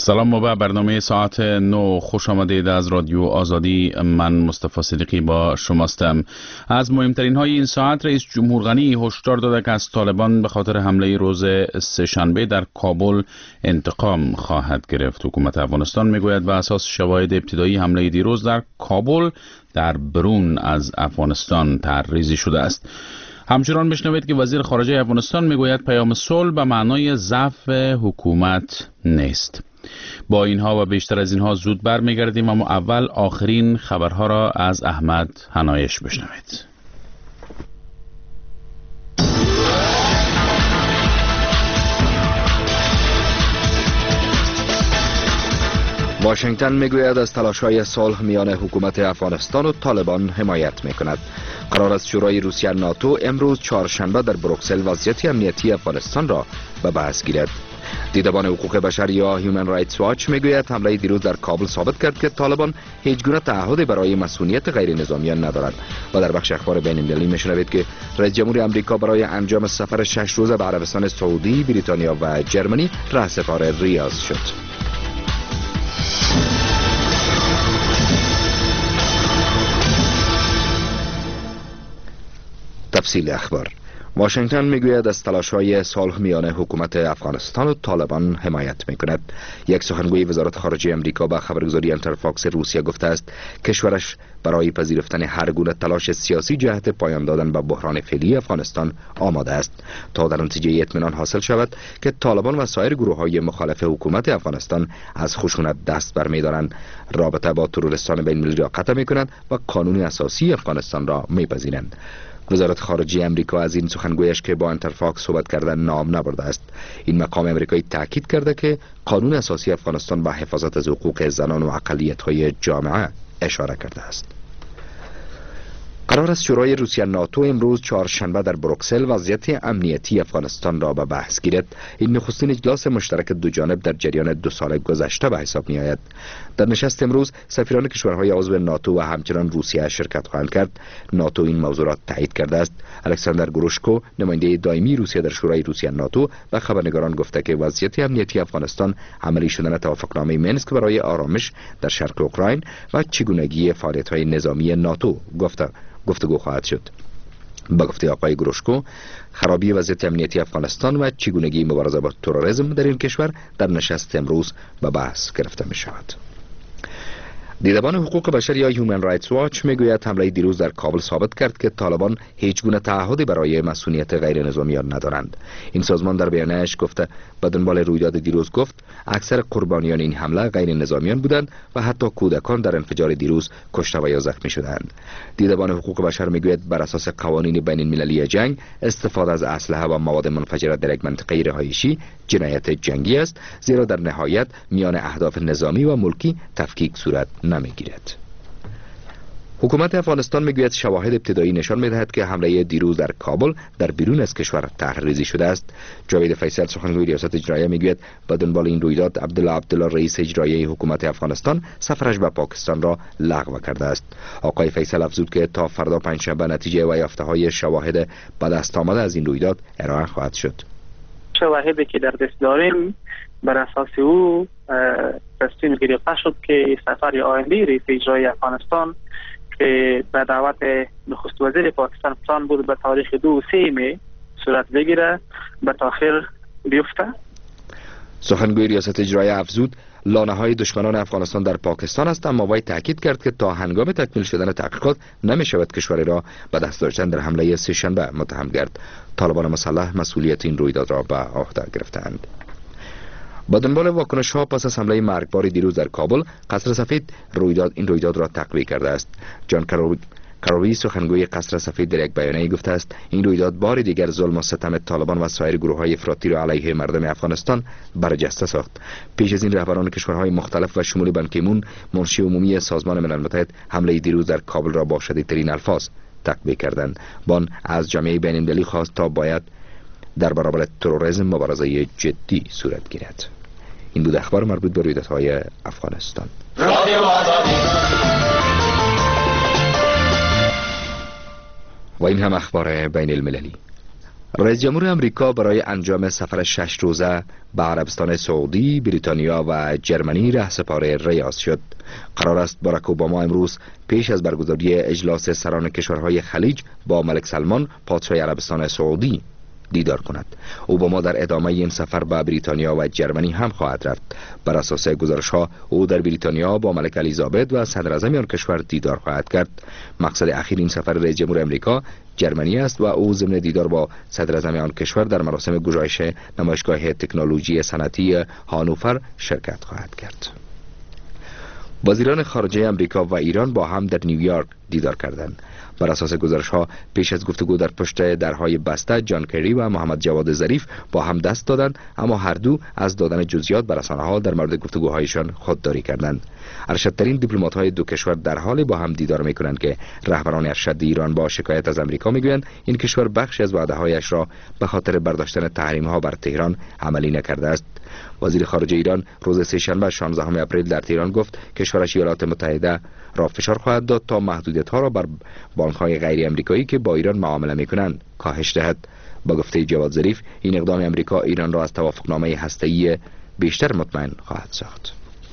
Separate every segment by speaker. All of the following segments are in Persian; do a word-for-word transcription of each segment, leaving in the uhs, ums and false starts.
Speaker 1: سلام و به برنامه ساعت نو خوش آمدید از رادیو آزادی. من مصطفی صدیقی با شماستم. از مهمترین های این ساعت، رئیس جمهور غنی هشدار داده که از طالبان به خاطر حمله روز سه‌شنبه در کابل انتقام خواهد گرفت. حکومت افغانستان میگوید بر اساس شواهد ابتدایی حمله دیروز در کابل در برون از افغانستان طرحریزی شده است. همچنان بشنوید که وزیر خارجه افغانستان میگوید پیام صلح به معنای ضعف حکومت نیست. با اینها و بیشتر از اینها زود برمیگردیم، اما اول آخرین خبرها را از احمد حنایش بشنوید.
Speaker 2: واشنگتن میگوید از تلاش‌های صلح میان حکومت افغانستان و طالبان حمایت میکند. قرار است شورای روسیه ناتو امروز چهارشنبه در بروکسل وضعیت امنیتی افغانستان را به بحث گیرد. دیدبان حقوق بشر یا هیومن رایتس واچ میگوید حمله دیروز در کابل ثابت کرد که طالبان هیچ گونه تعهدی برای مسئولیت غیر نظامیان ندارند. و در بخش اخبار بین المللی میشنوید که رئیس جمهور آمریکا برای انجام سفر شش روزه به عربستان سعودی، بریتانیا و جرمنی رهسپار ریاض شد. تفصیل اخبار. واشنگتن میگوید از تلاش‌های صلح میان حکومت افغانستان و طالبان حمایت میکند. یک سخنگوی وزارت خارجه آمریکا به خبرگزاری انترفاکس روسیه گفته است کشورش برای پذیرفتن هر گونه تلاش سیاسی جهت پایان دادن به بحران فعلی افغانستان آماده است تا در نتیجه اطمینان حاصل شود که طالبان و سایر گروه‌های مخالف حکومت افغانستان از خشونت دست برمی‌دارند، رابطه با تروریستان بین‌المللی را قطع می‌کنند و قانون اساسی افغانستان را می‌پذیرند. وزارت خارجه امریکا از این سخنگویش که با انترفاکس صحبت کردن نام نبرده است. این مقام امریکایی تاکید کرده که قانون اساسی افغانستان با حفاظت از حقوق زنان و اقلیت‌های جامعه اشاره کرده است. قرار است شورای روسیه ناتو امروز چهارشنبه در بروکسل وضعیت امنیتی افغانستان را به بحث گیرد. این نخستین اجلاس مشترک دو جانب در جریان دو سال گذشته به حساب می آید. در نشست امروز سفیران کشورهای عضو ناتو و همچنان روسیه شرکت خواهند کرد. ناتو این موضوع را تایید کرده است. الکساندر گروشکو، نماینده دائمی روسیه در شورای روسیه ناتو، به خبرنگاران گفته که وضعیت امنیتی افغانستان عملی شدن توافقنامه مینسک برای آرامش در شرق اوکراین و چگونگی فعالیت‌های نظامی ناتو گفته گفتگو خواهد شد. با گفته آقای گروشکو، خرابی وضعیت امنیتی افغانستان و چگونگی مبارزه با تروریسم در این کشور در نشست امروز به بحث گرفته می شود. دیدبان حقوق بشر یا هیومن رایتس واچ میگوید حمله دیروز در کابل ثابت کرد که طالبان هیچ گونه تعهدی برای مسئولیت غیر نظامیان ندارند. این سازمان در بیانیه‌اش گفته به دنبال رویداد دیروز گفت اکثر قربانیان این حمله غیر نظامیان بودند و حتی کودکان در انفجار دیروز کشته و یا زخمی شدند. دیدبان حقوق بشر میگوید بر اساس قوانین بین المللی جنگ استفاده از اسلحه و مواد منفجره در یک منطقه رهایشی جنایت جنگی است، زیرا در نهایت میان اهداف نظامی و ملکی تفکیک صورت نمیگیرد. حکومت افغانستان میگوید شواهد ابتدایی نشان میدهد که حمله دیروز در کابل در بیرون از کشور طرحریزی شده است. جاوید فیصل، سخنگوی ریاست اجراییه، میگوید با دنبال این رویداد عبدالله عبدالله رئیس اجراییه حکومت افغانستان سفرش به پاکستان را لغو کرده است. آقای فیصل افزود که تا فردا پنجشنبه نتیجه و یافته‌های شواهد به دست آمده از این رویداد ارائه خواهد شد.
Speaker 3: شواهدی که در دست داریم بر اساس او تصمیم گرفته شد که سفر آینده رئیس اجرایی افغانستان که به دعوت نخست وزیر پاکستان پلان بود به تاریخ دو سه می صورت بگیره به تاخیر بیفته.
Speaker 2: سخنگوی ریاست اجرایی افزود لانه های دشمنان افغانستان در پاکستان است، اما وی تاکید کرد که تا هنگام تکمیل شدن تحقیقات نمی شود کشوری را به دست داشتن در حمله سه شنبه متهم کرد. طالبان مسلح مسئولیت این رویداد را به عهده گرفتند. با دنبال واکنش ها پس از حمله مرگبار دیروز در کابل، قصر سفید رویداد این رویداد را تقویه کرده است. جان کاروی، سخنگوی قصر سفید، در یک بیانیه گفته است این رویداد بار دیگر ظلم و ستم طالبان و سایر گروه های افراطی را علیه مردم افغانستان برجسته ساخت. پیش از این رهبران کشورهای مختلف و شمول بان کی مون، منشی عمومی سازمان ملل متحد، حمله دیروز در کابل را با شدیدترین الفاظ تقویه کردند. بان از جامعه بین المللی خواست تا باید در برابر تروریسم مبارزه جدی صورت گیرد. این بود اخبار مربوط به رویدادهای افغانستان. و این هم اخبار بین المللی. رئیس جمهور امریکا برای انجام سفر شش روزه به عربستان سعودی، بریتانیا و جرمنی رهسپار ریاض شد. قرار است باراک اوباما امروز پیش از برگزاری اجلاس سران کشورهای خلیج با ملک سلمان پادشاه عربستان سعودی دیدار کند. اوباما در ادامه این سفر به بریتانیا و جرمنی هم خواهد رفت. بر اساس گزارش ها او در بریتانیا با ملک الیزابت و صدر اعظم آن کشور دیدار خواهد کرد. مقصد اخیر این سفر رئیس جمهور امریکا جرمنی است و او ضمن دیدار با صدر اعظم آن کشور در مراسم گشایش نمایشگاه تکنولوژی صنعتی هانوفر شرکت خواهد کرد. وزیران خارجه امریکا و ایران با هم در نیویورک دیدار کردند. بر اساس گزارش ها پیش از گفتگو در پشت درهای بسته، جان کری و محمد جواد ظریف با هم دست دادند، اما هر دو از دادن جزئیات به رسانه‌ها در مورد گفتگوهایشان خودداری کردند. ارشدترین دیپلمات‌های دو کشور در حال با هم دیدار می‌کنند که رهبران ارشد ایران با شکایت از امریکا می‌گویند این کشور بخشی از وعده‌هایش را به خاطر برداشتن تحریم‌ها بر تهران عملی نکرده است. وزیر خارجه ایران روز سه‌شنبه شانزدهم اپریل در تهران گفت کشورش ایالات متحده را فشار خواهد داد تا محدودیت‌ها را بر بانک‌های غیر آمریکایی که با ایران معامله می‌کنند کاهش دهد. با گفته جواد ظریف این اقدام آمریکا ایران را از توافقنامه هسته‌ای بیشتر مطمئن خواهد ساخت.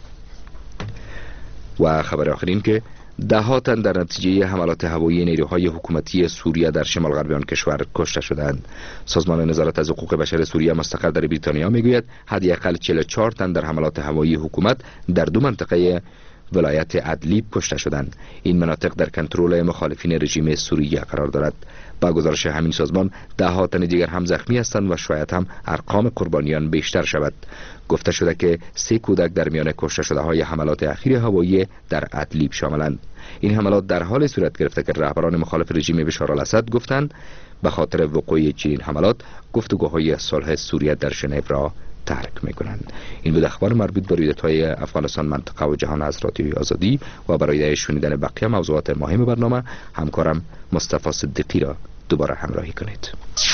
Speaker 2: و خبر آخرین که ده ها تن در نتیجه حملات هوایی نیروهای حکومتی سوریه در شمال غربی آن کشور کشته شدند. سازمان نظارت از حقوق بشر سوریه مستقر در بریتانیا میگوید حداقل چهل و چهار تن در حملات هوایی حکومت در دو منطقه ولایت ادلیب کشته شدند. این مناطق در کنترل مخالفین رژیم سوریه قرار دارد. با گزارش همین سازمان ده ها تن دیگر هم زخمی هستند و شاید هم ارقام قربانیان بیشتر شود. گفته شده که سه کودک در میان کشته شده های حملات اخیر هوایی در ادلیب شاملند. این حملات در حال صورت گرفته که رهبران مخالف رژیم بشار الاسد گفتند به خاطر وقوع چنین حملات گفتگوهای صلح سوریه در ژنو را ترک میکنند. این بود اخبار مربوط به رویدادهای افغانستان، منطقه و جهان از رادیوی آزادی و برای شنیدن بقیه موضوعات مهم برنامه همکارم مصطفی صدیقی را دوباره همراهی کنید.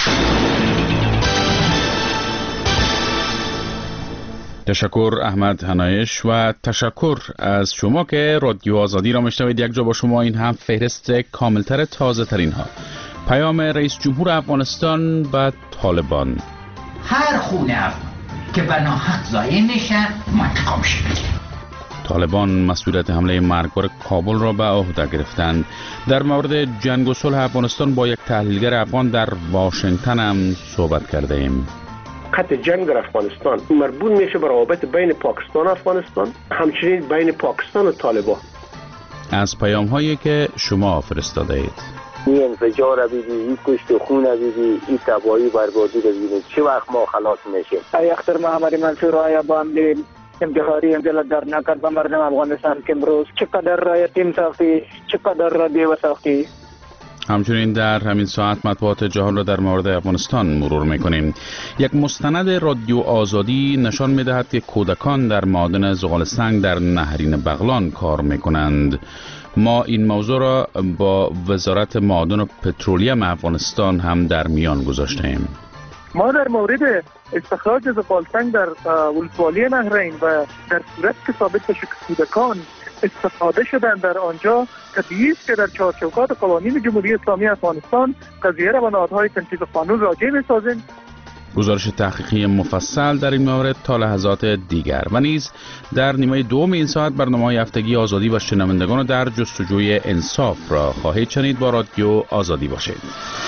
Speaker 1: تشکر احمد هنایش و تشکر از شما که رادیو آزادی را میشنوید. یک جا با شما این هم فهرست کاملتر تازه ترین ها. پیام رئیس جمهور افغانستان به طالبان:
Speaker 4: هر خونه افغان که بناحق ضایع میشه منتقام شه.
Speaker 1: طالبان مسئولیت حمله مرگبار کابل را به عهده گرفتند. در مورد جنگ و صلح افغانستان با یک تحلیلگر افغان در واشنگتن هم صحبت کرده ایم.
Speaker 5: خط جنگ در افغانستان مربوط میشه به روابط بین پاکستان و افغانستان، همچنین بین پاکستان و طالبان.
Speaker 1: از پیام هایی که شما فرستاده اید:
Speaker 6: این انفجار رو بیدی، این کشت خون رو بیدی، این تباهی بربادی رو بیدی، چه وقت ما خلاص میشیم؟
Speaker 7: ای اختر محمد منصور آیا باندی انتحاری انجل در نکرد به مردم افغانستان که امروز چقدر را یتیم ساختی، چقدر را دیو ساختی.
Speaker 1: همچنین در همین ساعت مطبوعات جهان را در مورد افغانستان مرور میکنیم. یک مستند رادیو آزادی نشان میدهد که کودکان در معادن زغال سنگ در نهرین بغلان کار میکنند. ما این موضوع را با وزارت معادن و پترولیم افغانستان هم در میان گذاشتیم.
Speaker 8: ما در مورد استخراج زغال سنگ در ولسوالی نهرین و در صورت که ثابت بشه که کودکان استفاده شدن در آنجا، طبیعی است که در چارچوبات قوانین جمهوری اسلامی افغانستان قضیه را به نهادهای تنفیذ قانون راجع می‌سازیم.
Speaker 1: گزارش تحقیقی مفصل در این مورد تا لحظات دیگر و نیز در نیمه دوم این ساعت برنامه‌های هفتگی آزادی و شنوندگان در جستجوی انصاف را خواهید شنید. با رادیو آزادی باشید.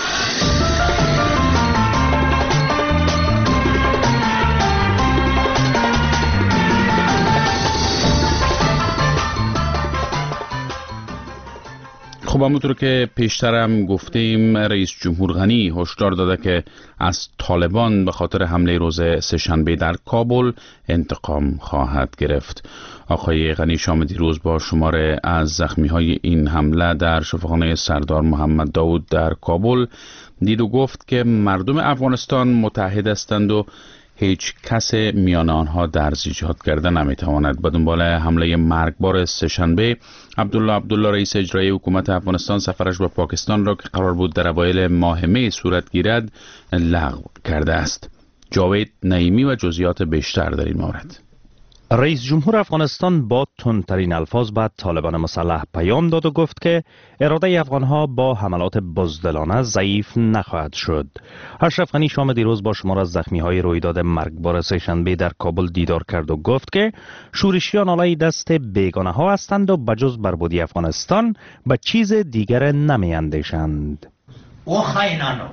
Speaker 1: خب همونطور که پیشترم گفتیم، رئیس جمهور غنی هشدار داده که از طالبان به خاطر حمله روز سه‌شنبه در کابل انتقام خواهد گرفت. آقای غنی شام دیروز با شماره از زخمی‌های این حمله در شفاخانه سردار محمد داود در کابل دید و گفت که مردم افغانستان متحد هستند و هیچ کس میان آنها درز ایجاد کرده نمیتواند. به دنبال حمله مرگبار سه‌شنبه، عبدالله عبدالله رئیس اجرایی حکومت افغانستان سفرش به پاکستان را که قرار بود در اوایل ماه می صورت گیرد لغو کرده است. جاوید نعیمی و جزئیات بیشتر در این مورد.
Speaker 9: رئیس جمهور افغانستان با تندترین الفاظ به طالبان مسلح پیام داد و گفت که اراده افغانها با حملات بزدلانه ضعیف نخواهد شد. اشرف غنی شام دیروز با شمار از زخمی‌های رویداد مرگبار سه‌شنبه در کابل دیدار کرد و گفت که شورشیان آلای دست بیگانه‌ها هستند و بجز بربادی افغانستان به چیز دیگر نمی‌اندیشند.
Speaker 4: او خائنانو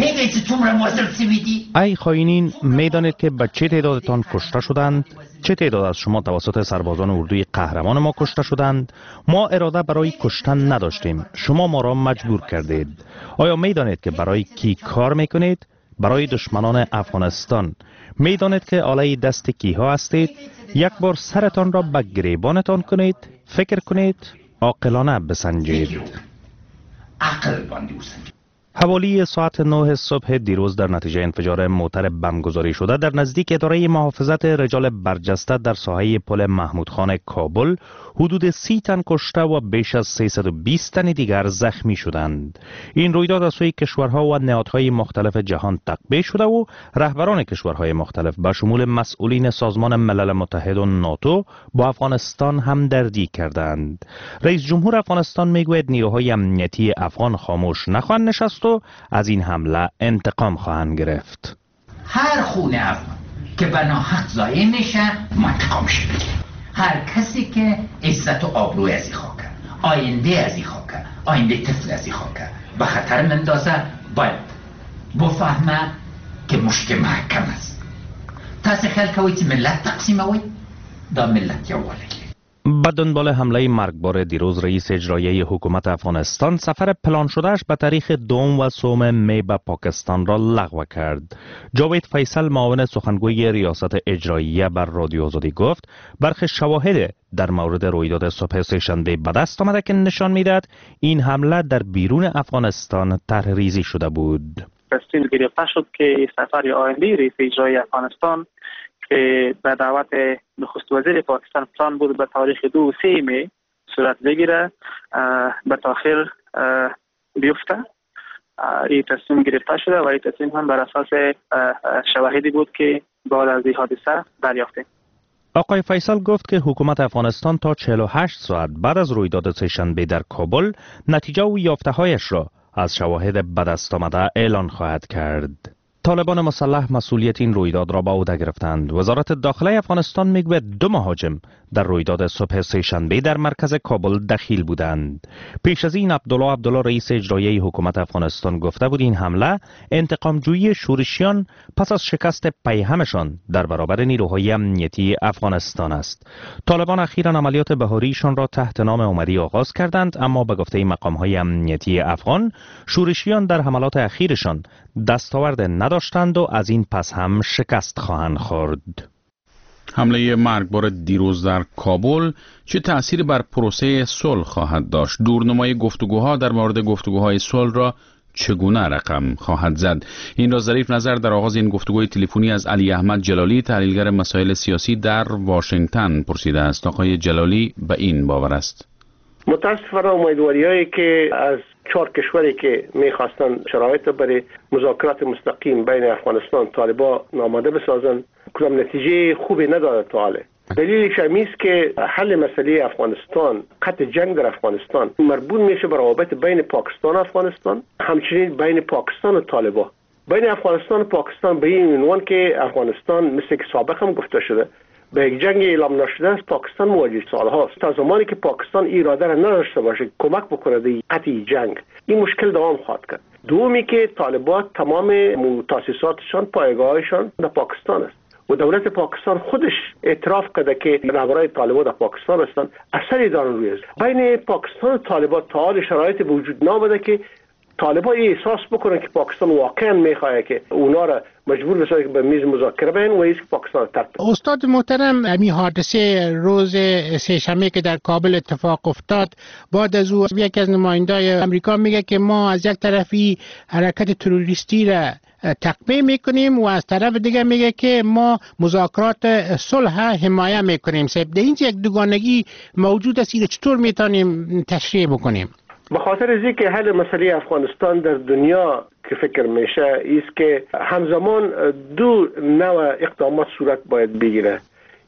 Speaker 9: ای خائنین، میدانید که به چه تعدادتان کشته شدند؟ چه تعداد از شما توسط سربازان اردوی قهرمان ما کشته شدند؟ ما اراده برای کشتن نداشتیم. شما ما را مجبور کردید. آیا میدانید که برای کی کار میکنید؟ برای دشمنان افغانستان. میدانید که آلای دست کیها هستید؟ یک بار سرتان را به گریبانتان کنید، فکر کنید، عاقلانه بسنجید.
Speaker 4: عقل باندی بسنجید.
Speaker 9: حوالی ساعت نه صبح دیروز در نتیجه انفجار موتر بمبگذاری شده در نزدیک اداره محافظت رجال برجسته در ساحه پل محمود خان کابل حدود سی تن کشته و بیش از سیصد و بیست تن دیگر زخمی شدند. این رویداد از سوی کشورها و نهادهای مختلف جهان تقبیح شده و رهبران کشورهای مختلف به شمول مسئولین سازمان ملل متحد و ناتو با افغانستان همدردی کردند. رئیس جمهور افغانستان میگوید نیروهای امنیتی افغان خاموش نخواهند نشست و از این حمله انتقام خواهند گرفت.
Speaker 4: هر خون افغان که بناحق ضایع میشه ما انتقامش بگیریم. هر کسی که عزت و آبروی از این خاکه، آینده از این خاکه، آینده طفل از این خاکه به خطر مندازه، باید بفهمه که مشکل محکم است. تاسو خیال کوئ چې ملت تقسیموي، دا ملت یووالی.
Speaker 9: به دنبال حمله مرگبار دیروز رئیس اجرایی حکومت افغانستان سفر پلان شدهش به تاریخ دوم و سوم می به پاکستان را لغو کرد. جاوید فیصل معاون سخنگوی ریاست اجراییه بر رادیو آزادی گفت برخی شواهد در مورد رویداد صبح سه‌شنبه به دست آمده که نشان میدهد این حمله در بیرون افغانستان طرح‌ریزی شده بود.
Speaker 3: تصمیم گرفته شد که سفر آینده رئیس اجرایی افغانستان که به دعوت نخست وزیر پاکستان پلان بود به تاریخ دو و سه می صورت بگیره به تاخیر بیفته. این تصمیم گرفته شده و این تصمیم هم بر اساس شواهدی بود که بعد از این حادثه دریافتیم.
Speaker 9: آقای فیصل گفت که حکومت افغانستان تا چهل و هشت ساعت بعد از رویداد سه‌شنبه در کابل نتیجه و یافته‌هایش را از شواهد به دست آمده اعلان خواهد کرد. طالبان مسلح مسئولیت این رویداد را به عهده گرفتند. وزارت داخله افغانستان میگوید دو مهاجم در رویداد صبح سه‌شنبه در مرکز کابل دخیل بودند. پیش از این عبدالله عبدالله رئیس اجرایی حکومت افغانستان گفته بود این حمله انتقام جویی شورشیان پس از شکست پیهمشان در برابر نیروهای امنیتی افغانستان است. طالبان اخیراً عملیات بهاریشان را تحت نام اومدی آغاز کردند، اما به گفته مقام‌های امنیتی افغان شورشیان در حملات اخیرشان دستاورد نداشتند و از این پس هم شکست خواهند خورد.
Speaker 1: حمله مرگبار دیروز در کابل چه تأثیری بر پروسه صلح خواهد داشت؟ دورنمای گفتگوها در مورد گفتگوهای صلح را چگونه رقم خواهد زد؟ این را ظریف نظر در آغاز این گفتگوی تلفنی از علی احمد جلالی، تحلیلگر مسائل سیاسی در واشنگتن پرسیده است. آقای جلالی به این باور است:
Speaker 5: متاسفانه امیدواری‌هایی که از چهار کشوری که می‌خواستن شرایط برای مذاکرات مستقیم بین افغانستان و طالبان آماده بسازن کدام نتیجه خوبی نداره تا حالا. دلیلش این است که حل مسئله افغانستان، قطع جنگ در افغانستان مربوط میشه به روابط بین پاکستان و افغانستان، همچنین بین پاکستان و طالبان. بین افغانستان و پاکستان به این عنوان که افغانستان مثل که سابق هم گفته شده به یک جنگ اعلام نشده است پاکستان مواجه سالهاست. تا زمانی که پاکستان اراده را نداشته باشه کمک بکنه در قطع جنگ، این مشکل دوام خواهد کرد. دومی که طالبان تمام تاسیساتشان، پایگاهشان در پاکستان است و دولت پاکستان خودش اعتراف کرده که رهبران طالبان در پاکستان هستند. اثری دارن روی است. بین پاکستان و طالبان تا حال شرایط به وجود نآمده که طالبان احساس بکنن که پاکستان واقعا میخواد که اونا را مجبور بسازه که به میز مذاکره بیان و ایست که پاکستان ترک.
Speaker 10: استاد محترم، امی حادثه روز سه‌شنبه که در کابل اتفاق افتاد، بعد از او یکی از نمایندای امریکا میگه که ما از یک طرفی حرکت تروریستی را تقویه میکنیم و از طرف دیگه میگه که ما مذاکرات صلح حمایه میکنیم. سب در این یک دوگانگی موجود است، چطور میتونیم تشریح بکنیم؟
Speaker 5: به خاطر از اینکه حل مسئله افغانستان در دنیا که فکر میشه ایست که همزمان دو نوع اقدامات صورت باید بگیره.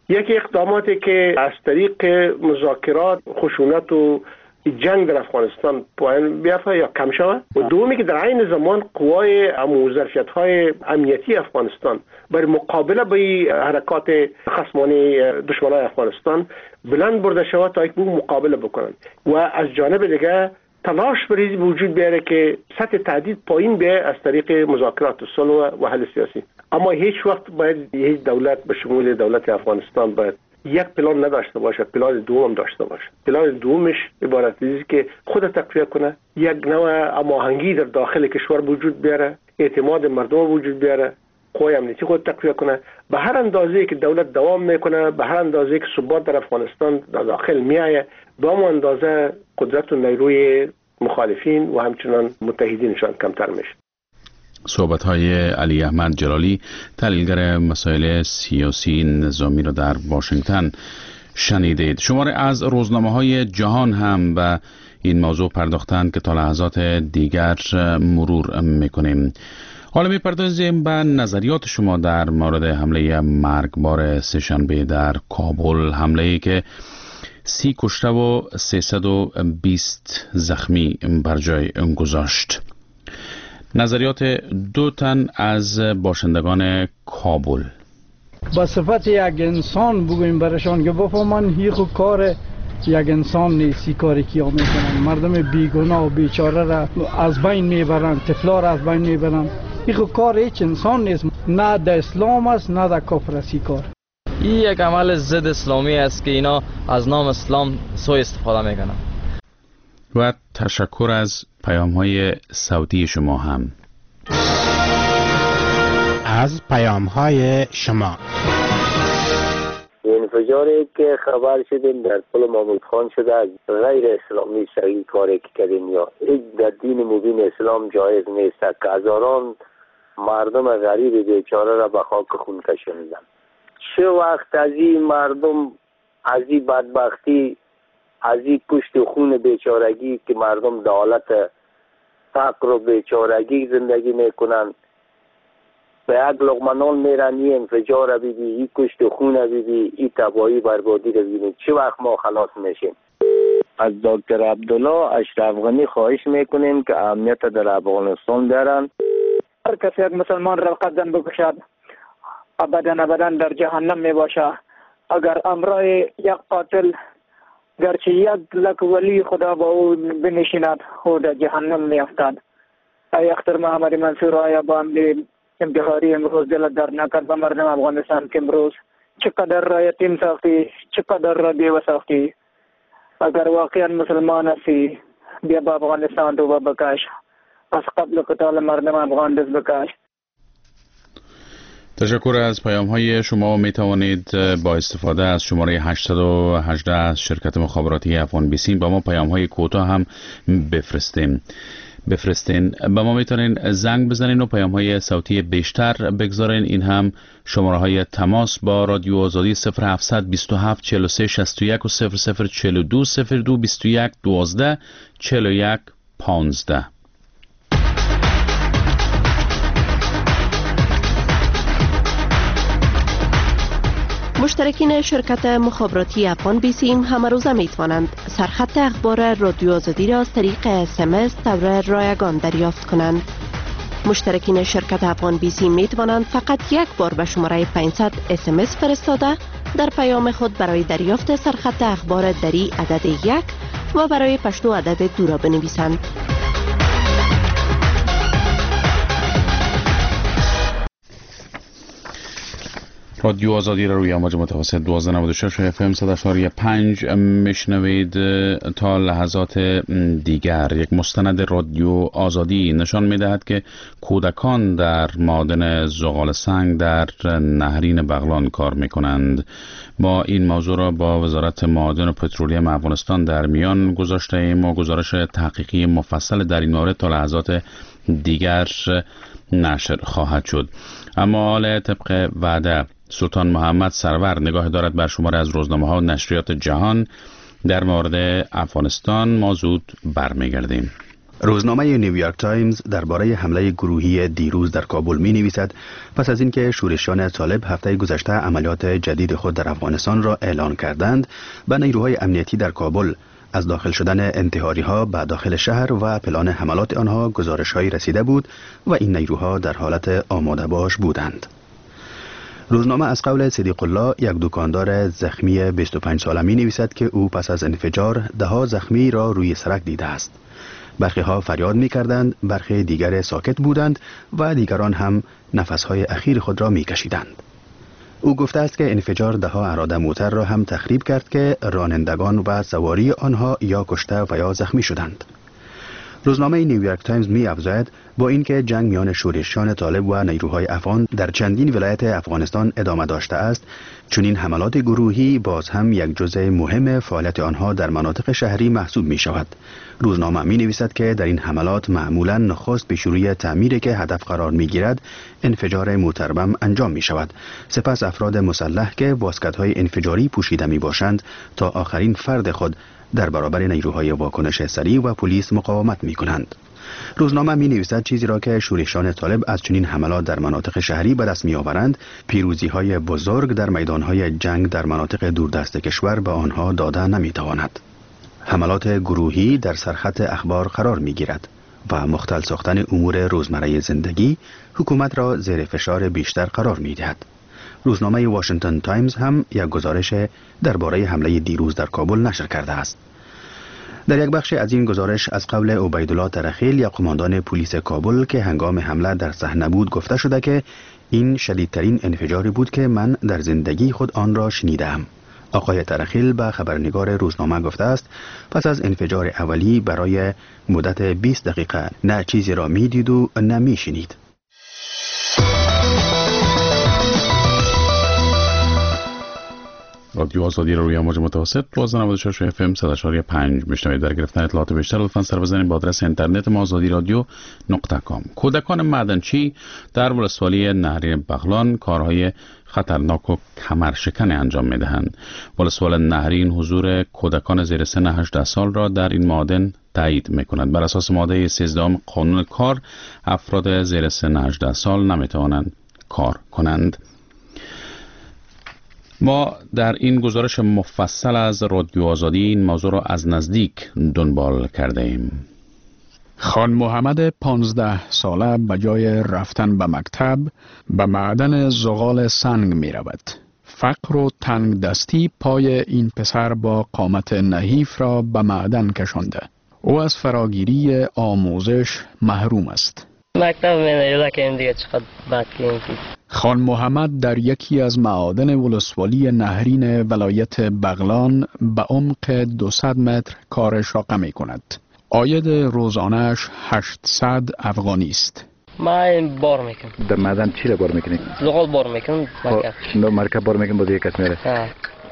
Speaker 5: یکی اقداماتی که از طریق مذاکرات خشونت و جنگ در افغانستان پایان بیافته یا کم شود و دومی که در عین زمان قوای ظرفیت های امنیتی افغانستان برای مقابله با حرکات خصمانه دشمنان افغانستان بلند برده شود تا یک مقابله بکنند و از جانب دیگه تلاش بریزی وجود بیاره که سطح تهدید پایین بیاره از طریق مذاکرات صلح و حل سیاسی. اما هیچ وقت باید هیچ دولت به شمول دولت افغانستان باید یک پلان نداشته باشه، پلان دوم داشته باشه. پلان دومش عبارت است که خود تقویت کنه، یک نوع هماهنگی در داخل کشور وجود بیاره، اعتماد مردم وجود بیاره، قوای امنیتی خود تقویت کنه. به هر اندازه‌ای که دولت دوام میکنه، به هر اندازه‌ای که ثبات در افغانستان در داخل میآید، به همون اندازه قدرت و نیروی مخالفین و همچنان متحدینشان کمتر میشه.
Speaker 1: صحبت‌های علی احمد جلالی، تحلیلگر مسائل سیاسی نظامی را در واشنگتن شنیدید. شماره از روزنامه‌های جهان هم به این موضوع پرداختند که تا لحظات دیگر مرور می‌کنیم. حالا می‌پردازیم به نظریات شما در مورد حمله مرگبار سه‌شنبه در کابل، حمله‌ای که سی کشته و سیصد و بیست زخمی بر جای گذاشت. نظریات دو تن از باشندگان کابل.
Speaker 11: با صفت یک انسان بگویم برشان که بفهمن هیچ کار یک انسان نیستی کاری کیا میکنن. مردم بیگناه و بیچاره را از بین میبرن، طفلا را از بین میبرن. هیچ کار هیچ انسان نیست، نه در اسلام است نه در کفر است. کار
Speaker 12: این یک عمل ضد اسلامی است که اینا از نام اسلام سوء استفاده میکنن.
Speaker 1: و تشکر از پیام های صوتی شما هم.
Speaker 10: از پیام های شما.
Speaker 6: انفجاری که خبر شدیم در پل محمود خان شده از غیر اسلامی صحیح کاری که کردیم یا در دین مبین اسلام جایز نیست که هزاران مردم غریب بیچاره را به خاک خون کشاندن. چه وقت از این مردم از این بدبختی، از این پشت خون بیچارگی که مردم در حالت فقر و بیچارگی زندگی میکنن به یک لقمه نان میرن، این انفجار رو بیدی، این کشت خون رو بیدی، این تباهی بربادی رو بیدی، چه وقت ما خلاص میشیم؟ از دکتر عبدالله اشرف غنی خواهش میکنیم که امنیت در افغانستان دارن.
Speaker 7: هر کسی یک مسلمان را قدم بکشد ابدا ابدا در جهنم می باشه. اگر امرای یک قاتل گرچه یک لک ولی خدا با او بنشیند او در جهنم می افتد. ای اختر محمد منصور آیا با امری انتحاری امروز دل در نکرد به مردم افغانستان که امروز چقدر را یتیم ساختی، چقدر را بیوه ساختی. اگر واقعا مسلمان هستی بیا با افغانستان رو بکش، از قبل قتال مردم افغان دست بکش.
Speaker 1: تشکر از پیام های شما. می توانید با استفاده از شماره هشتصد و هجده از شرکت مخابراتی افغان بیسیم با ما پیام های کوتاه هم بفرستین بفرستین با ما میتونین زنگ بزنین و پیام های صوتی بیشتر بگذارین. این هم شماره های تماس با رادیو آزادی صفر هفتصد بیست و هفت چهل و سه شصت و یک و صفر صفر چهل و دو صفر دو بیست و یک دوازده چهل و یک پانزده.
Speaker 13: مشترکین شرکت مخابراتی افغان بیسیم همه روزه می توانند سرخط اخبار رادیو آزادی را از طریق اس ام اس طور رایگان دریافت کنند. مشترکین شرکت افغان بیسیم می توانند فقط یک بار به شماره پانصد اس ام اس فرستاده در پیام خود برای دریافت سرخط اخبار دری عدد یک و برای پشتو عدد دو را بنویسند.
Speaker 1: رادیو آزادی را روی امواج متوسط دوازده نود و شش اف ام صد و هشت و پنج میشنوید. تا لحظات دیگر یک مستند رادیو آزادی نشان میدهد که کودکان در معادن زغال سنگ در نهرین بغلان کار میکنند. با این موضوع را با وزارت معادن و پترولیم افغانستان در میان گذاشته ایم و گزارش تحقیقی مفصل در این مورد تا لحظات دیگر نشر خواهد شد. اما حال طبق وعده سلطان محمد سرور نگاه دارد بر شماره از روزنامه ها و نشریات جهان در مورد افغانستان. ما زود برمیگردیم.
Speaker 14: روزنامه نیویورک تایمز درباره حمله گروهی دیروز در کابل می نویسد پس از اینکه شورشیان طالب هفته گذشته عملیات جدید خود در افغانستان را اعلان کردند، به نیروهای امنیتی در کابل از داخل شدن انتحاری ها به داخل شهر و پلان حملات آنها گزارش هایی رسیده بود و این نیروها در حالت آماده باش بودند. روزنامه از قول صدیق الله، یک دکاندار زخمی بیست و پنج ساله می نویسد که او پس از انفجار ده ها زخمی را روی سرک دیده است. برخی ها فریاد می کردند، برخی دیگر ساکت بودند و دیگران هم نفسهای اخیر خود را می کشیدند. او گفته است که انفجار ده ها اراده موتر را هم تخریب کرد که رانندگان و سواری آنها یا کشته و یا زخمی شدند. روزنامه نیویورک تایمز می افزاید با اینکه جنگ میان شورشیان طالب و نیروهای افغان در چندین ولایت افغانستان ادامه داشته است، چنین حملات گروهی باز هم یک جزء مهم فعالیت آنها در مناطق شهری محسوب می شود. روزنامه می نویسد که در این حملات معمولا نخست به شروع تعمیری که هدف قرار می گیرد انفجار موتربم انجام می شود، سپس افراد مسلح که واسکت‌های انفجاری پوشیده می باشند تا آخرین فرد خود در برابر نیروهای واکنش سریع و پلیس مقاومت می کنند. روزنامه می نویسد چیزی را که شورشیان طالب از چنین حملات در مناطق شهری به دست می آورند، پیروزی های بزرگ در میدان های جنگ در مناطق دوردست کشور به آنها داده نمی تواند. حملات گروهی در سرخط اخبار قرار می گیرد و مختل ساختن امور روزمره زندگی حکومت را زیر فشار بیشتر قرار می دهد. روزنامه واشنگتن تایمز هم یک گزارش درباره حمله دیروز در کابل نشر کرده است. در یک بخش از این گزارش از قول عبیدالله ترخیل، یک قماندان پلیس کابل که هنگام حمله در صحنه بود، گفته شده که این شدیدترین انفجاری بود که من در زندگی خود آن را شنیدم. آقای ترخیل به خبرنگار روزنامه گفته است پس از انفجار اولی برای مدت بیست دقیقه نه چیزی را می دید و نه می شنید.
Speaker 1: رادیو آزادی رو روی امواج متوسط دوازده نود و شش اف ام صد و چهار ممیز پنج میشنوید. در گرفتن اطلاعات بیشتر لطفاً سر بزنید به آدرس اینترنت ما آزادی رادیو نقطه کام. کودکان معدنچی در ولسوالی نهرین بغلان کارهای خطرناک و کمرشکن انجام میدهند. ولسوال نهرین حضور کودکان زیر سن هجده سال را در این معادن تایید میکند. بر اساس ماده سیزده قانون کار، افراد زیر سن هجده سال نمیتوانند کار کنند. ما در این گزارش مفصل از رادیو آزادی این موضوع را از نزدیک دنبال کرده ایم.
Speaker 15: خان محمد پانزده ساله به جای رفتن به مکتب به معدن زغال سنگ می رود. فقر و تنگ دستی پای این پسر با قامت نحیف را به معدن کشانده. او از فراگیری آموزش محروم است.
Speaker 16: مکتب می نریده که این دیگه چقدر بد که
Speaker 15: خان محمد در یکی از معادن ولسوالی نهرین ولایت بغلان به عمق دویست متر کار شاقه می کند. عاید روزانه‌اش هشتصد افغانی است.
Speaker 16: من بار میکنم.
Speaker 2: در معدن چی را بار میکنی؟
Speaker 16: زغال بار میکنم. مرکب.
Speaker 2: نو مرکب بار میکنم با دیگه کس میره.
Speaker 16: ها.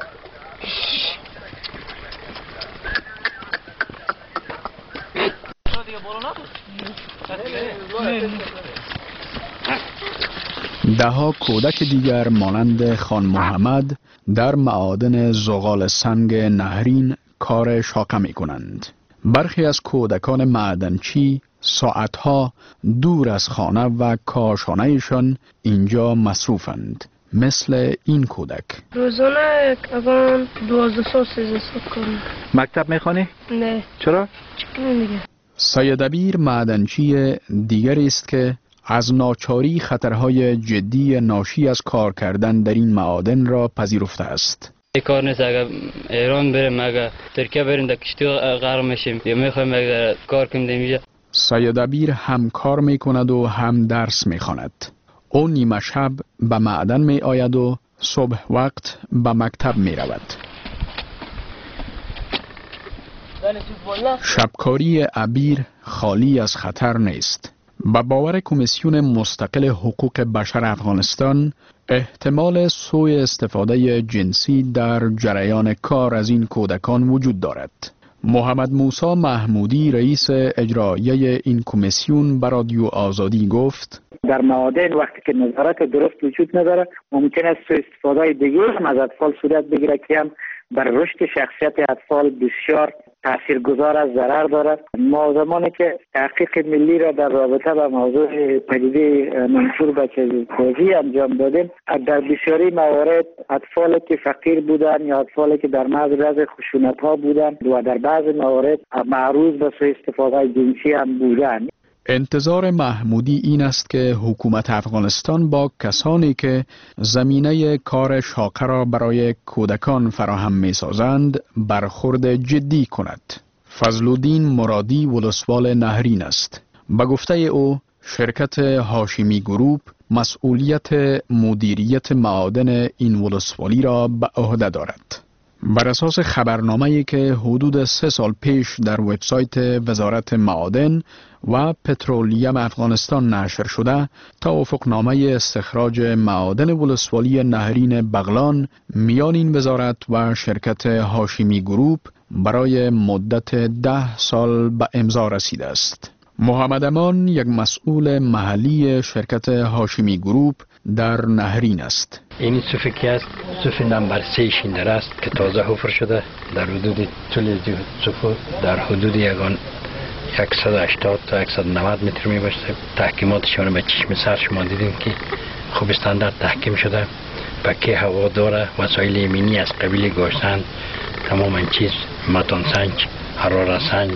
Speaker 15: دهها کودک دیگر مانند خان محمد در معادن زغال سنگ نهرین کار شاقه می کنند. برخی از کودکان معدنچی ساعتها دور از خانه و کاشانهشان اینجا مصروفند، مثل این کودک.
Speaker 17: روزانه اگران دوازده سال سیزده سال کنم.
Speaker 2: مکتب میخوانی؟
Speaker 17: نه.
Speaker 2: چرا؟
Speaker 17: چکنه میگه.
Speaker 15: سیدبیر معدنچی دیگر است که از ناچاری خطرهای جدی ناشی از کار کردن در این معادن را پذیرفته است.
Speaker 18: کار نیست، اگر ایران بریم، اگر ترکیه بریم در کشتی غرق میشیم یا میخوایم اگر کار کنیم اینجا.
Speaker 15: سیدبیر هم کار میکند و هم درس میخواند. او نیمه شب به معدن می آید و صبح وقت به مکتب می رود. شبکاری عبیر خالی از خطر نیست. به باور کمیسیون مستقل حقوق بشر افغانستان، احتمال سوء استفاده جنسی در جریان کار از این کودکان وجود دارد. محمد موسی محمودی رئیس اجرایی این کمیسیون به رادیو آزادی گفت:
Speaker 19: در معادن وقتی که نظارت درست وجود نداره، ممکن است سوء استفاده دیگه هم از اطفال صورت بگیره که هم بر رشد شخصیت اطفال بسیار تاثیرگذار از ضرر دارد. ما زمانی که تحقیق ملی را در رابطه با موضوع پدیده منشور بچه‌سازی انجام دادیم، در بسیاری موارد اطفالی که فقیر بودند یا اطفالی که در معرض خشونت‌ها بودند و در بعض موارد معروض به سوء استفاده جنسی هم بودند.
Speaker 15: انتظار محمودی این است که حکومت افغانستان با کسانی که زمینه کار شاقه را برای کودکان فراهم می سازند برخورد جدی کند. فضلالدین مرادی ولسوال نهرین است. به گفته او شرکت هاشمی گروپ مسئولیت مدیریت معادن این ولسوالی را به عهده دارد. بر اساس خبرنامه‌ای که حدود سه سال پیش در وبسایت وزارت معادن و پترولیم افغانستان نشر شده، توافقنامه استخراج معادن ولسوالی نهرین بغلان میان این وزارت و شرکت هاشمی گروپ برای مدت ده سال به امضا رسیده است. محمد امان یک مسئول محلی شرکت هاشمی گروپ در نهرین است.
Speaker 20: این صفحه که است صفحه نمبر سه شیندر است که تازه حفر شده. در حدود طول صفحه در حدود یگان صد و هشتاد تا صد و نود متر می باشه. تحکیماتشان به چشم سر شما دیدیم که خوب استاندارد تحکیم شده. پکه هوا داره، وسایل ایمنی از قبیل گاشتن، تمام چیز متن سنج، حرارت سنج،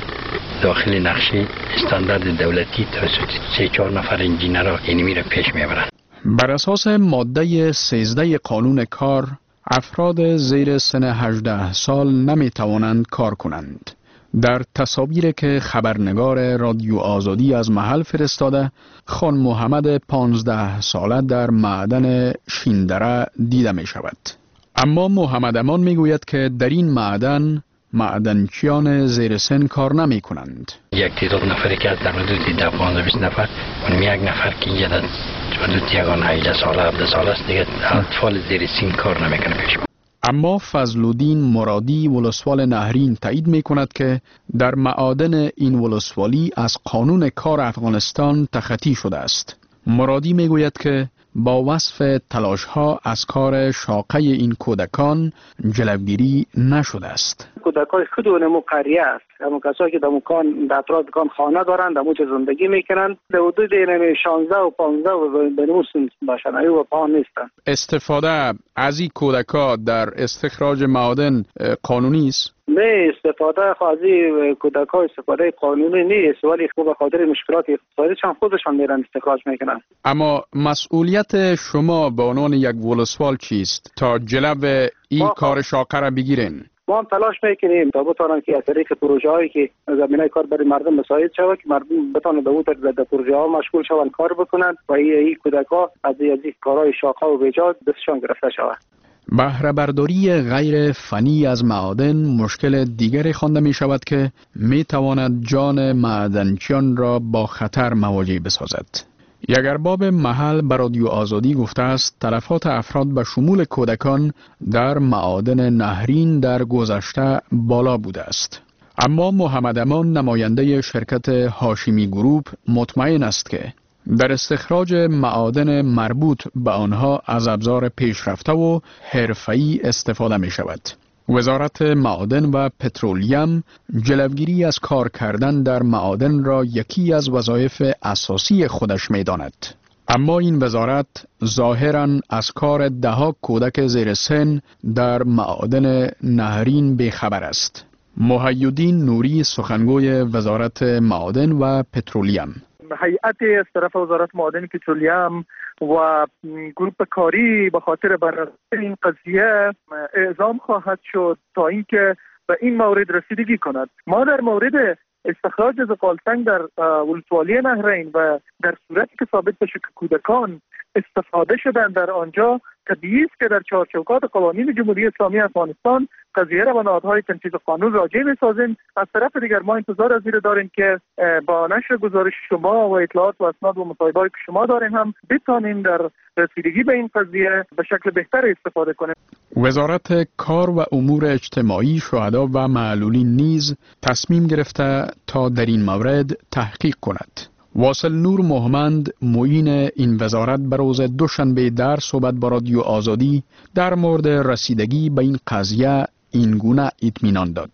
Speaker 20: داخل نقشه استاندارد دولتی توسط سه چهار نفر انجینرها اینمی را پیش میبرند.
Speaker 15: بر اساس ماده سیزده قانون کار، افراد زیر سن هجده سال نمی توانند کار کنند. در تصاویری که خبرنگار رادیو آزادی از محل فرستاده، خان محمد پانزده ساله در معدن شیندره دیده می شود. اما محمد امان می گوید که در این معدن معدنچیان زیر سن کار نمی کنند.
Speaker 20: یک تعداد نفری که در حدود ده پانزده بیست نفر، اونم یک نفر که یه در حدود یگان هجده ساله هفده ساله است، دیگه اطفال زیر سن کار نمی کنه پیش.
Speaker 15: اما فضلالدین مرادی ولسوال نهرین تایید می کند که در معادن این ولسوالی از قانون کار افغانستان تخطی شده است. مرادی می گوید که با وصف تلاش ها از کار شاقه این کودکان جلوگیری نشده است.
Speaker 7: کودکای خود و نمو قریه است. اما کسایی که در مکان در اطراف کان خانه دارند، در موچه زندگی میکنند، در حدود شانزده و پانزده و بنو سن باشند، ایو و پان نیستند.
Speaker 15: استفاده از این کودکا در استخراج معادن قانونی است؟
Speaker 7: نه، استفاده خواهی کودکا استفاده قانونی نیست، ولی خب به خاطر مشکلات اقتصادی چون خودشان میرن استخراج میکنن.
Speaker 15: اما مسئولیت شما به عنوان یک ولسوال چیست تا جلو این کار شاقه را بگیرین؟
Speaker 7: ما هم تلاش میکنیم تا بتانن که از طریق پروژه هایی که زمینه کار برای مردم مساعد شود که مردم بتانن به اون در پروژه ها مشغول شوند، کار بکنند و این کودکا از این کارهای شاقه و بیجا دستشان گرفته شود.
Speaker 15: بهره برداری غیر فنی از معادن مشکل دیگری خوانده می شود که می تواند جان معدنچیان را با خطر مواجه بسازد. یک ارباب محل به رادیو آزادی گفته است تلفات افراد به شمول کودکان در معادن نهرین در گذشته بالا بوده است. اما محمد امان نماینده شرکت هاشمی گروپ مطمئن است که در استخراج معادن مربوط به آنها از ابزار پیشرفته و حرفه‌ای استفاده می شود. وزارت معادن و پترولیم جلوگیری از کار کردن در معادن را یکی از وظایف اساسی خودش می داند. اما این وزارت ظاهراً از کار ده‌ها کودک زیر سن در معادن نهرین بی‌خبر است. محی‌الدین نوری سخنگوی وزارت معادن و پترولیم:
Speaker 8: هیئتی از طرف وزارت معادن پترولیم و گروپ کاری به خاطر بررسی این قضیه اعزام خواهد شد تا اینکه به این مورد رسیدگی کند. ما در مورد استخراج زغالسنگ در ولسوالی نهرین و در صورتی که ثابت بشه که کودکان استفاده شدن در آنجا، طبیعی است که در چارچوبات قوانین جمهوری اسلامی افغانستان قضیه را به نهادهای تنفیذ قانون راجع بسازیم. از طرف دیگر ما انتظار از این داریم که با نشر گزارش شما و اطلاعات و اسناد و مصاحبه‌ای که شما دارین هم بتانیم در رسیدگی به این قضیه به شکل بهتر استفاده کنیم.
Speaker 15: وزارت کار و امور اجتماعی، شهدا و معلولین نیز تصمیم گرفته تا در این مورد تحقیق کند. واصل نور محمد معین این وزارت به روز دوشنبه در صحبت با رادیو آزادی در مورد رسیدگی به این قضیه این گونه اطمینان داد.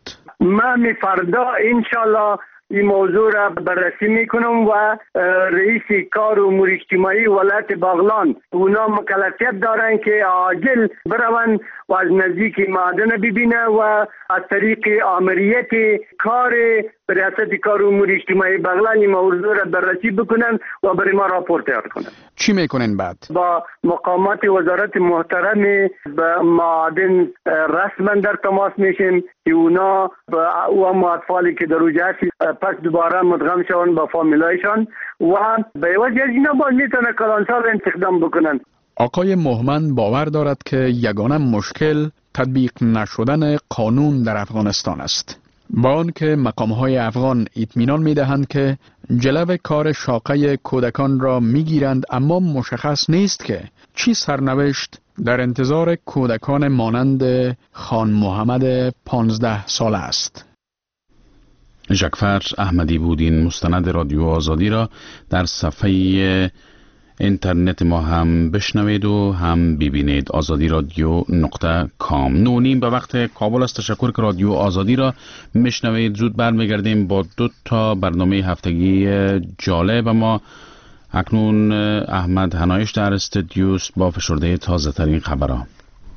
Speaker 21: من فردا انشالله این موضوع را بررسی میکنم و رئیس کار امور اجتماعی ولایت بغلان اونا مکلفیت دارن که عاجل برون و از نزدیک معدن ببینه و از طریق آمریت کار ریاست کار امور اجتماعی بغلان این موضوع را بررسی بکنن و برای ما راپورت تیار کنن.
Speaker 15: چی میکنن بعد؟ با
Speaker 21: مقامات وزارت محترم به معدن رسما در تماس میشیم که اونا و هم اطفالی که در اوجه هستی پس دوباره مدغم شون با فامیلایشان و به وجه از اینا باز میتونه کلانسال استخدام بکنن.
Speaker 15: آقای مهمن باور دارد که یگانه مشکل تطبیق نشدن قانون در افغانستان است. با آنکه مقام‌های افغان اطمینان می‌دهند که جلو کار شاقه کودکان را می‌گیرند، اما مشخص نیست که چی سرنوشت در انتظار کودکان مانند خان محمد پانزده ساله است.
Speaker 1: ژکفر احمدی بود. این مستند رادیو آزادی را در صفحه اینترنت ما هم بشنوید و هم ببینید. آزادی رادیو نقطه کام. نونیم به وقت کابل است. تشکر که رادیو آزادی را میشنوید. زود برمیگردیم با دو تا برنامه هفتگی جالب. ما اکنون احمد هنایش در استودیوست با فشرده تازه ترین خبرها.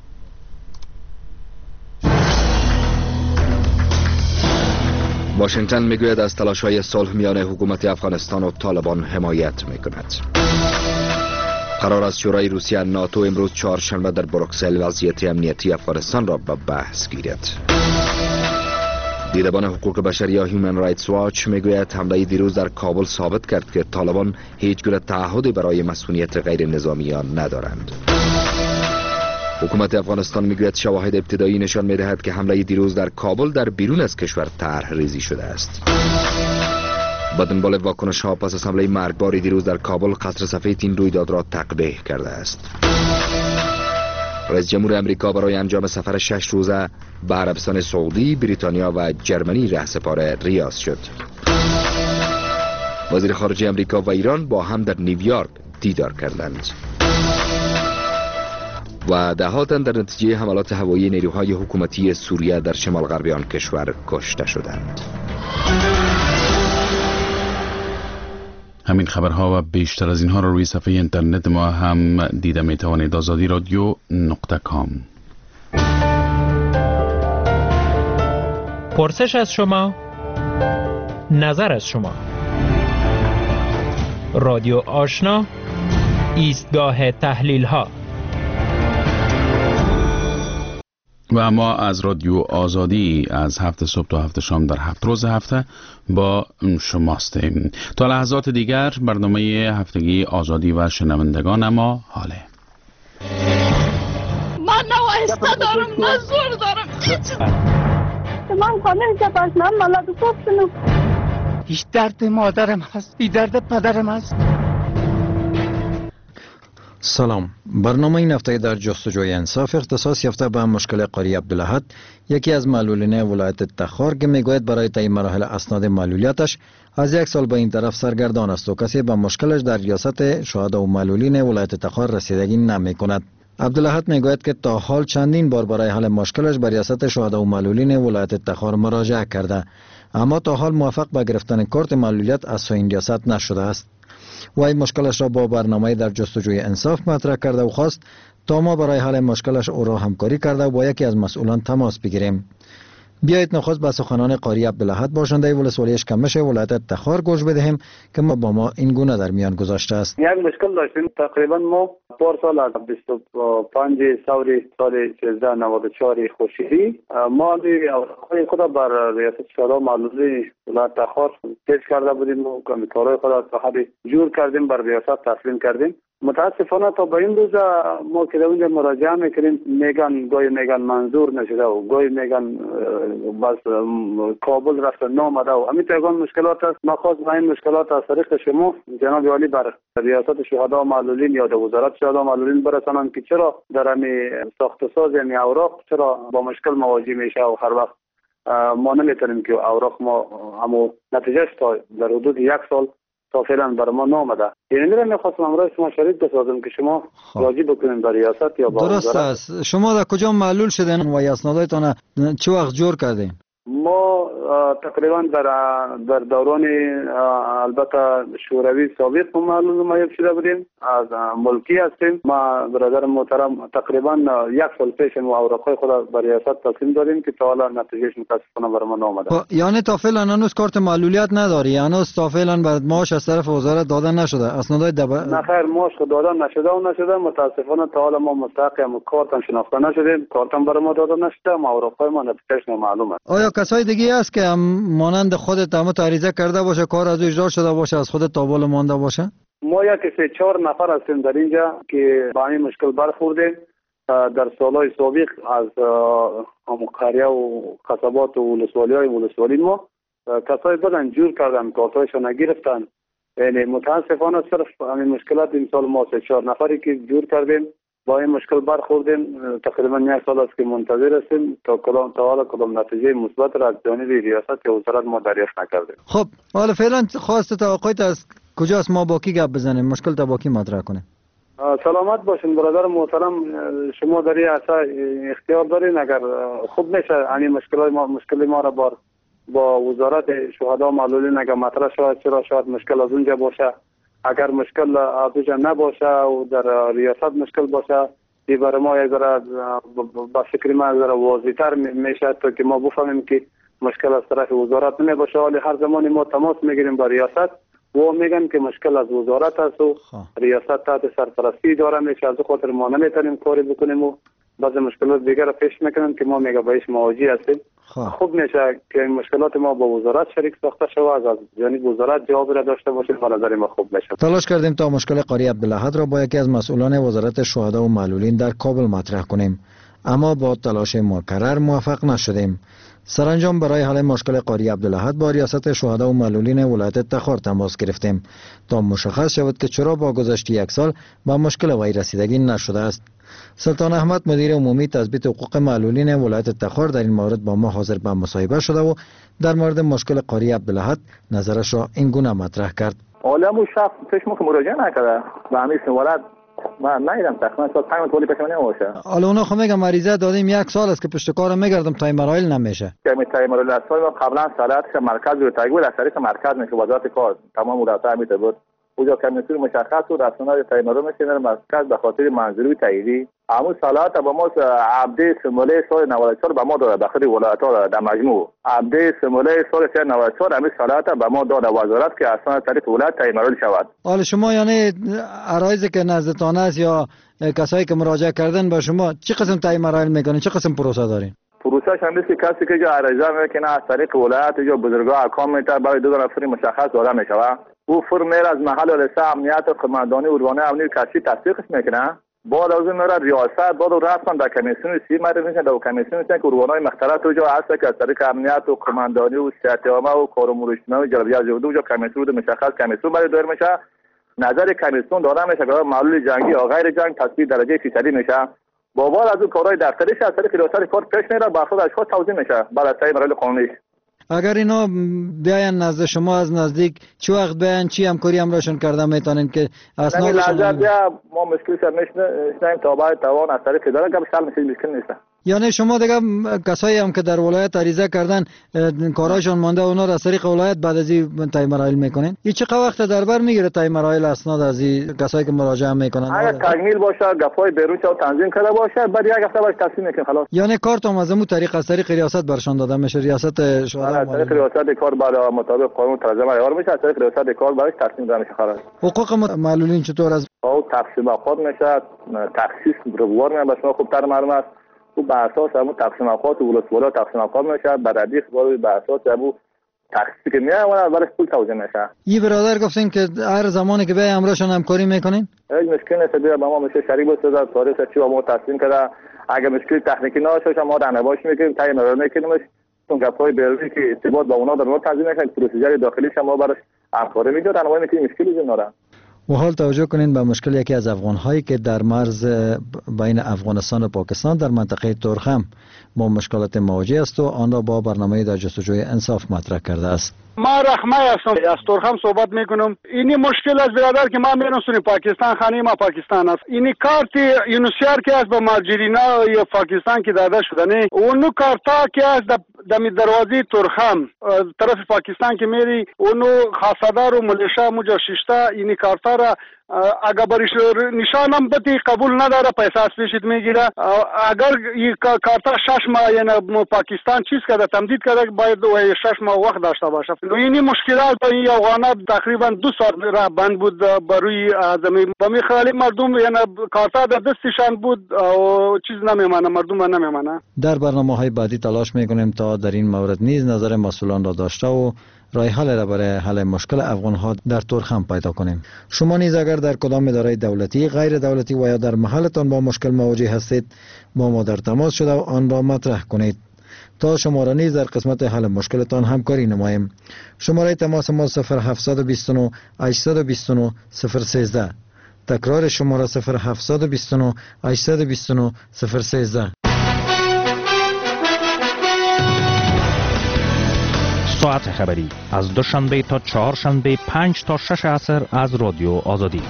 Speaker 2: واشنگتن میگوید از تلاش‌های صلح میان حکومت افغانستان و طالبان حمایت میکند. قرار است شورای روسیه ناتو امروز چهارشنبه در بروکسل وضعیت امنیتی افغانستان را به بحث گیرد. دیدبان حقوق بشر یا هیومن رایتس واچ میگوید حمله دیروز در کابل ثابت کرد که طالبان هیچ گونه تعهدی برای مسئولیت غیر نظامیان ندارند. حکومت افغانستان میگوید شواهد ابتدایی نشان میدهد که حمله دیروز در کابل در بیرون از کشور طرح ریزی شده است. با دنبال واکنش ها پس از حمله مرگباری دیروز در کابل، قصر سفید این رویداد را تقبیح کرده است. رئیس جمهور امریکا برای انجام سفر شش روزه به عربستان سعودی، بریتانیا و جرمنی رهسپار ریاض شد. وزیر خارجه امریکا و ایران با هم در نیویورک دیدار کردند. و دهاتن در نتیجه حملات هوایی نیروهای حکومتی سوریه در شمال غربی آن کشور کشته شدند.
Speaker 1: همین خبرها و بیشتر از اینها را روی صفحه اینترنت ما هم دیده می توانید. آزادی رادیو نقطه کام.
Speaker 9: پرسش از شما، نظر از شما. رادیو آشنا، ایستگاه تحلیل ها.
Speaker 1: و ما از رادیو آزادی از هفت صبح تا هفت شام در هفت روز هفته با شماستیم. تا لحظات دیگر برنامه هفتگی آزادی و شنوندگان ما حاله.
Speaker 17: من نه آهسته دارم نه زور دارم. من خانم که پاشنم ملاد خوب شنو.
Speaker 10: هیچ درد مادرم هست، هیچ درد پدرم هست.
Speaker 22: سلام. برنامه این هفته در جستجوی انصاف اختصاص یافته به مشکل قاری عبدالاحد، یکی از معلولین ولایت تخار که میگوید برای طی مراحل اسناد معلولیتش از یک سال به این طرف سرگردان است و کسی به مشکلش در ریاست شهدا و معلولین ولایت تخار رسیدگی نمی کند. عبدالاحد میگوید که تا حال چندین بار برای حل مشکلش به ریاست شهدا و معلولین ولایت تخار مراجعه کرده، اما تا حال موفق به گرفتن کارت معلولیت از سوی این ریاست نشده است. و این مشکلش را با برنامه در جستجوی انصاف مطرح کرده و خواست تا ما برای حل مشکلش او را همکاری کرده و با یکی از مسئولان تماس بگیریم. بیایید نخست به سخنان قاری عبدالاحد باشنده ولسوالی اشکمش ولایت تخار گوش بدهیم که ما با ما این گونه در میان گذاشته است.
Speaker 23: یک مشکل داشتیم. تقریبا ما پار سال از بیست و پنج سال سال سیزده نود و چهار خورشیدی ما اوراقهای خود بر ریاست شهدا معلولی ولایت تخار پیش کرده بودیم و کارهای خود از صاحب جور کردیم بر ریاست تسلیم کردیم. متاسفانه تا به این روز ما که در اونجا مراجعه میکنیم میگن گاهی میگن منظور نشده و گاهی میگن بس کابل رفته نامده و همین تیگان مشکلات است. ما خواست به این مشکلات از طریق شما جناب عالی بر ریاست شهدا معلولین یا در وزارت شهدا معلولین برسانند که چرا در همین ساخت و ساز یعنی اوراق چرا با مشکل مواجه میشه و هر وقت ما نمیتونیم که اوراق ما همو نتیجهش تا در حدود یک سال تا فعلا بر ما نامده. یعنی میرم میخواستم امروز شما شریک بسازم که شما راجع بکنین در ریاست یا با
Speaker 22: درست است. شما در کجا معلول شدین و اسنادایتان چه وقت جور کردین؟
Speaker 23: ما تقریبا در در دوران البته شوروی سابق معلوم ما شده بودیم از ملکی هستیم. ما برادر محترم تقریبا یک سال پیش اوراقای خود به ریاست تسلیم دادیم که تا حالا نتیجهش متاسفانه برای ما نامده.
Speaker 22: یعنی تا فعلا هنوز کارت معلولیت نداری؟ هنوز تا فعلا بعد معاش از طرف وزارت دادن نشده؟ اسنادای دب...
Speaker 23: نه خیر، معاش دادن نشده و نشده. متاسفانه تا حالا ما مستحق کارتم شناخته نشدیم، کارتم برای ما داده نشده، ما اوراقای ما نتیجهش نامعلومه.
Speaker 22: آیا کسای دیگه هست که هم مانند خودت هم تعریضه کرده باشه، کار از اجرا شده باشه، از خودت تابول مانده باشه؟
Speaker 23: ما یک سه چهار نفر هستیم در اینجا که با این مشکل برخوردیم. در سالهای سابق از قریه و قصبات و ولسوالی های ولسوالی ما کسای بدن جور کردن، کارتایشان نگرفتن. یعنی متاسفانه صرف همین مشکلات این سال ما سه چهار نفری که جور کردیم با این مشکل برخوردیم. تقریبا یک سال است که منتظر هستیم تا کدام تا حالا کدام نتیجه مثبت را از جانب ریاست یا وزارت ما دریافت نکردیم.
Speaker 22: خب حالا فعلا خواست توقعیت از کجاست ما با کی گپ بزنیم، مشکل تا با کی مطرح کنیم؟
Speaker 23: سلامت باشین برادر محترم، شما در این عرصه اختیار دارین. اگر خوب میشه همین مشکل ما مشکل ما را بار با وزارت شهدا معلولین اگر مطرح شود، چرا شاید مشکل از اونجا باشه. اگر مشکل از اونجا نباشه و در ریاست مشکل باشه، این برای ما یک ذره با فکر ما یک ذره واضح‌تر میشه تا که ما بفهمیم که مشکل از طرف وزارت نمی باشه. ولی هر زمانی ما تماس میگیریم با ریاست و میگن که مشکل از وزارت است و ریاست تحت سرپرستی داره میشه، از خاطر ما نمیتونیم کاری بکنیم و بعضی مشکلات دیگر را پیش میکنن که ما میگه بهش مواجه هستیم. خوب میشه که این مشکلات ما با وزارت شریک ساخته شود، از یعنی وزارت جواب را داشته باشه. به نظر ما خوب میشه.
Speaker 22: تلاش کردیم تا مشکل قاری عبدالاحد را با یکی از مسئولان وزارت شهدا و معلولین در کابل مطرح کنیم، اما با تلاش مکرر موفق نشدیم. سرانجام برای حل مشکل قاری عبدالاحد با ریاست شهدا و معلولین ولایت تخار تماس گرفتیم تا مشخص شود که چرا با گذشت یک سال با مشکل وی رسیدگی نشده است. سلطان احمد مدیر عمومی تثبیت حقوق معلولین ولایت تخار در این مورد با ما حاضر به مصاحبه شده و در مورد مشکل قاری عبدالاحد نظرش را این گونه مطرح کرد.
Speaker 3: عالمو شخص پیش ما که مراجعه نکرده به همین ولایت من نیدم تقریبا تا پنج تولی پیش من نمیشه.
Speaker 22: حالا اونا خو میگم مریضه دادیم یک سال است که پشت کارم میگردم تا این مراحل نمیشه.
Speaker 3: که می تای مراحل است ما قبلا سالاتش مرکز رو تایید از طریق مرکز میشه وزارت کار تمام مدافع میته بود. اونجا کمیسیون مشخص و رسانه‌های تایمارو میشن مرکز به خاطر منظوری تاییدی همون سالات با ما عبده سموله سال نود و چهار با ما داده داخل ولایت ها در مجموع عبده سموله سال نود و چهار همین سالات با ما داده وزارت که اصلا طریق ولایت تایمارو شود.
Speaker 22: حالا شما یعنی عرایضی که نزدتان است یا کسایی که مراجعه کردن به شما چه قسم تایمارو میکنین، چه قسم پروسه دارین؟
Speaker 3: پروسش هم که کسی که جو عرضه میکنه از طریق ولایت جو بزرگا اکام میتر برای دو نفر مشخص داده میشود. او فرم از محل رسا امنیت و قماندانی اروانه امنی کسی تصدیقش میکنه. بعد از اون میره ریاست بعد رسما در کمیسیون سی مره میشه در کمیسیون که اروانه مختلف تو جو هست که از طریق امنیت و قماندانی و سیاست عامه و کار امور اجتماعی جلبیات جو جو کمیسیون مشخص کمیسیون برای دایر میشه. نظر کمیسیون داده میشه که معلول جنگی یا غیر جنگ تصویر درجه فیصدی میشه. با بعد از اون کارهای دفتریش از طریق ریاست کار پیش میره با خود اشخاص توضیح میشه بعد از طی مراحل قانونی.
Speaker 22: اگر اینا بیاین نزد شما از نزدیک چه وقت بیاین چی همکاری همراهشون کرده میتونین که اسنادشون
Speaker 3: ما مشکلش نمیشنیم تا بعد توان از طریق اداره که بسیار مشکل نیست.
Speaker 22: یعنی شما دیگه کسایی هم که در ولایت عریضه کردن کارهاشون مانده اونا را از طریق ولایت بعد از این تای مراحل میکنین؟ این چه وقت در بر میگیره تای مراحل اسناد از این کسایی که مراجعه میکنن؟
Speaker 3: اگه تکمیل باشه گپای بیرون چه تنظیم کرده باشه بعد یک هفته بعد تصمیم میکنن خلاص.
Speaker 22: یعنی کارت هم از اون طریق از طریق ریاست برشان داده میشه، ریاست شورا
Speaker 3: از طریق ریاست کار برای مطابق قانون ترجمه عیار میشه، از طریق ریاست کار برای تصمیم داده میشه خلاص.
Speaker 22: حقوق معلولین چطور از
Speaker 3: او تقسیم اوقات میشه، تخصیص روزوار میشه، شما خوبتر معلوم است. و به اساس همون تقسیم اوقات ولسوالی تقسیم اوقات میشه، بعد ردیف به اساس همون تخصیصی که میاد اون برای پول توزیع میشه.
Speaker 22: یه برادر گفتین که هر زمانی که به امرشون همکاری میکنین؟
Speaker 3: هیچ مشکلی نیست، بیا با ما میشه شریک باشه در تاریخ چی با ما تصمیم کرده. اگه مشکل تکنیکی نباشه ما راهنماییش میکنیم، تعیین رو میکنیم. اون گپای بیرونی که ارتباط با اونا دارن تنظیم میکنیم، پروسیجر داخلی شما براش همکاری میکنیم، راهنمایی میکنیم، مشکلی نداره.
Speaker 22: و حال توجه کنین به مشکل یکی از افغان‌هایی که در مرز بین افغانستان و پاکستان در منطقه تورخم با مشکلات مواجه است و آن را با برنامه در جستجوی انصاف مطرح کرده است.
Speaker 4: ما رحمه هستم، از تورخم صحبت میکنم. اینی مشکل از برادر که ما میرسونیم پاکستان، خانه ما پاکستان است. اینی کارت یونسیار که از به ماجرینا یا پاکستان که داده شده نه، اونو کارتا که از دمی دروازه ترخم طرف پاکستان که میری اونو خاصدار و ملیشا موجا ششتا اینی کارتا را اگر برش نشانم بتی قبول نداره پیسه از پیشت میگیره. اگر این کارتا شش ماه یعنی پاکستان چیز کرده تمدید کرده باید شش ماه وقت داشته باشه. اینی مشکلات این افغانات تقریبا دو سال را بند بود بروی زمین با میخوالی مردم یعنی کارتا در دستشان بود و چیز نمیمانه مردم نمیمانه.
Speaker 22: در برنامه‌های بعدی تلاش میکنیم تا در این مورد نیز نظر مسئولان را داشته و راه حل را برای حل مشکل افغان‌ها در ترخم پیدا کنیم. شما نیز اگر در کدام اداره دولتی، غیر دولتی و یا در محلتان با مشکل مواجه هستید با ما در تماس شده و آن را مطرح کنید تا شما را نیز در قسمت حل مشکلتان همکاری نماییم. شماره تماس ما صفر هفت دو نه هشت دو نه صفر یک سه. تکرار شماره صفر هفت دو نه هشت دو نه صفر یک سه.
Speaker 9: ساعت خبری از دوشنبه تا چهارشنبه پنج تا شش عصر از رادیو آزادی.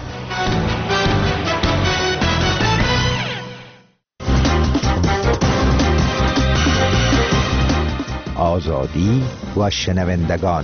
Speaker 5: آزادی و شنوندگان.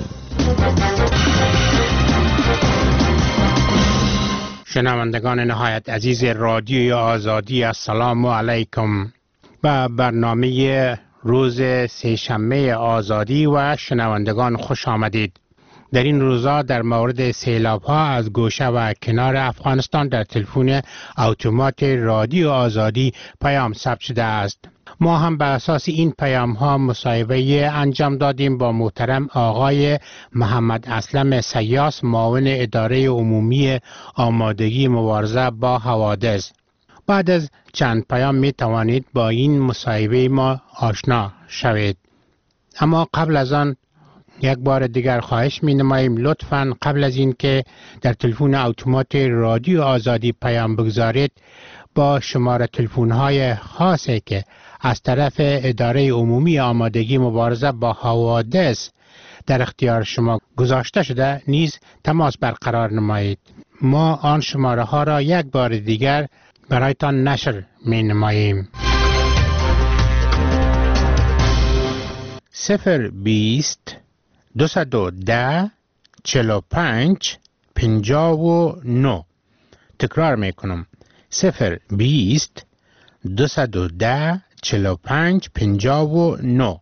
Speaker 11: شنوندگان نهایت عزیز رادیوی آزادی، السلام علیکم. با برنامه روز سه‌شنبه آزادی و شنوندگان خوش آمدید. در این روزها در مورد سیلاب ها از گوشه و کنار افغانستان در تلفن اتومات رادیو آزادی پیام ثبت شده است. ما هم بر اساس این پیام ها مصاحبه انجام دادیم با محترم آقای محمد اسلم سیاس، معاون اداره عمومی آمادگی مبارزه با حوادث. بعد از چند پیام می توانید با این مصاحبه ما آشنا شوید. اما قبل از آن یک بار دیگر خواهش می نماییم لطفاً قبل از این که در تلفن اتومات رادیو آزادی پیام بگذارید با شماره تلفن های خاصی که از طرف اداره عمومی آمادگی مبارزه با حوادث در اختیار شما گذاشته شده نیز تماس برقرار نمایید. ما آن شماره ها را یک بار دیگر برایتان نشر می نماییم. صفر بیست دوصد و ده چهل و پنج پنجاه و نه. تکرار می کنم. صفر بیست دوصد و ده چهل و پنج پنجاه و نه.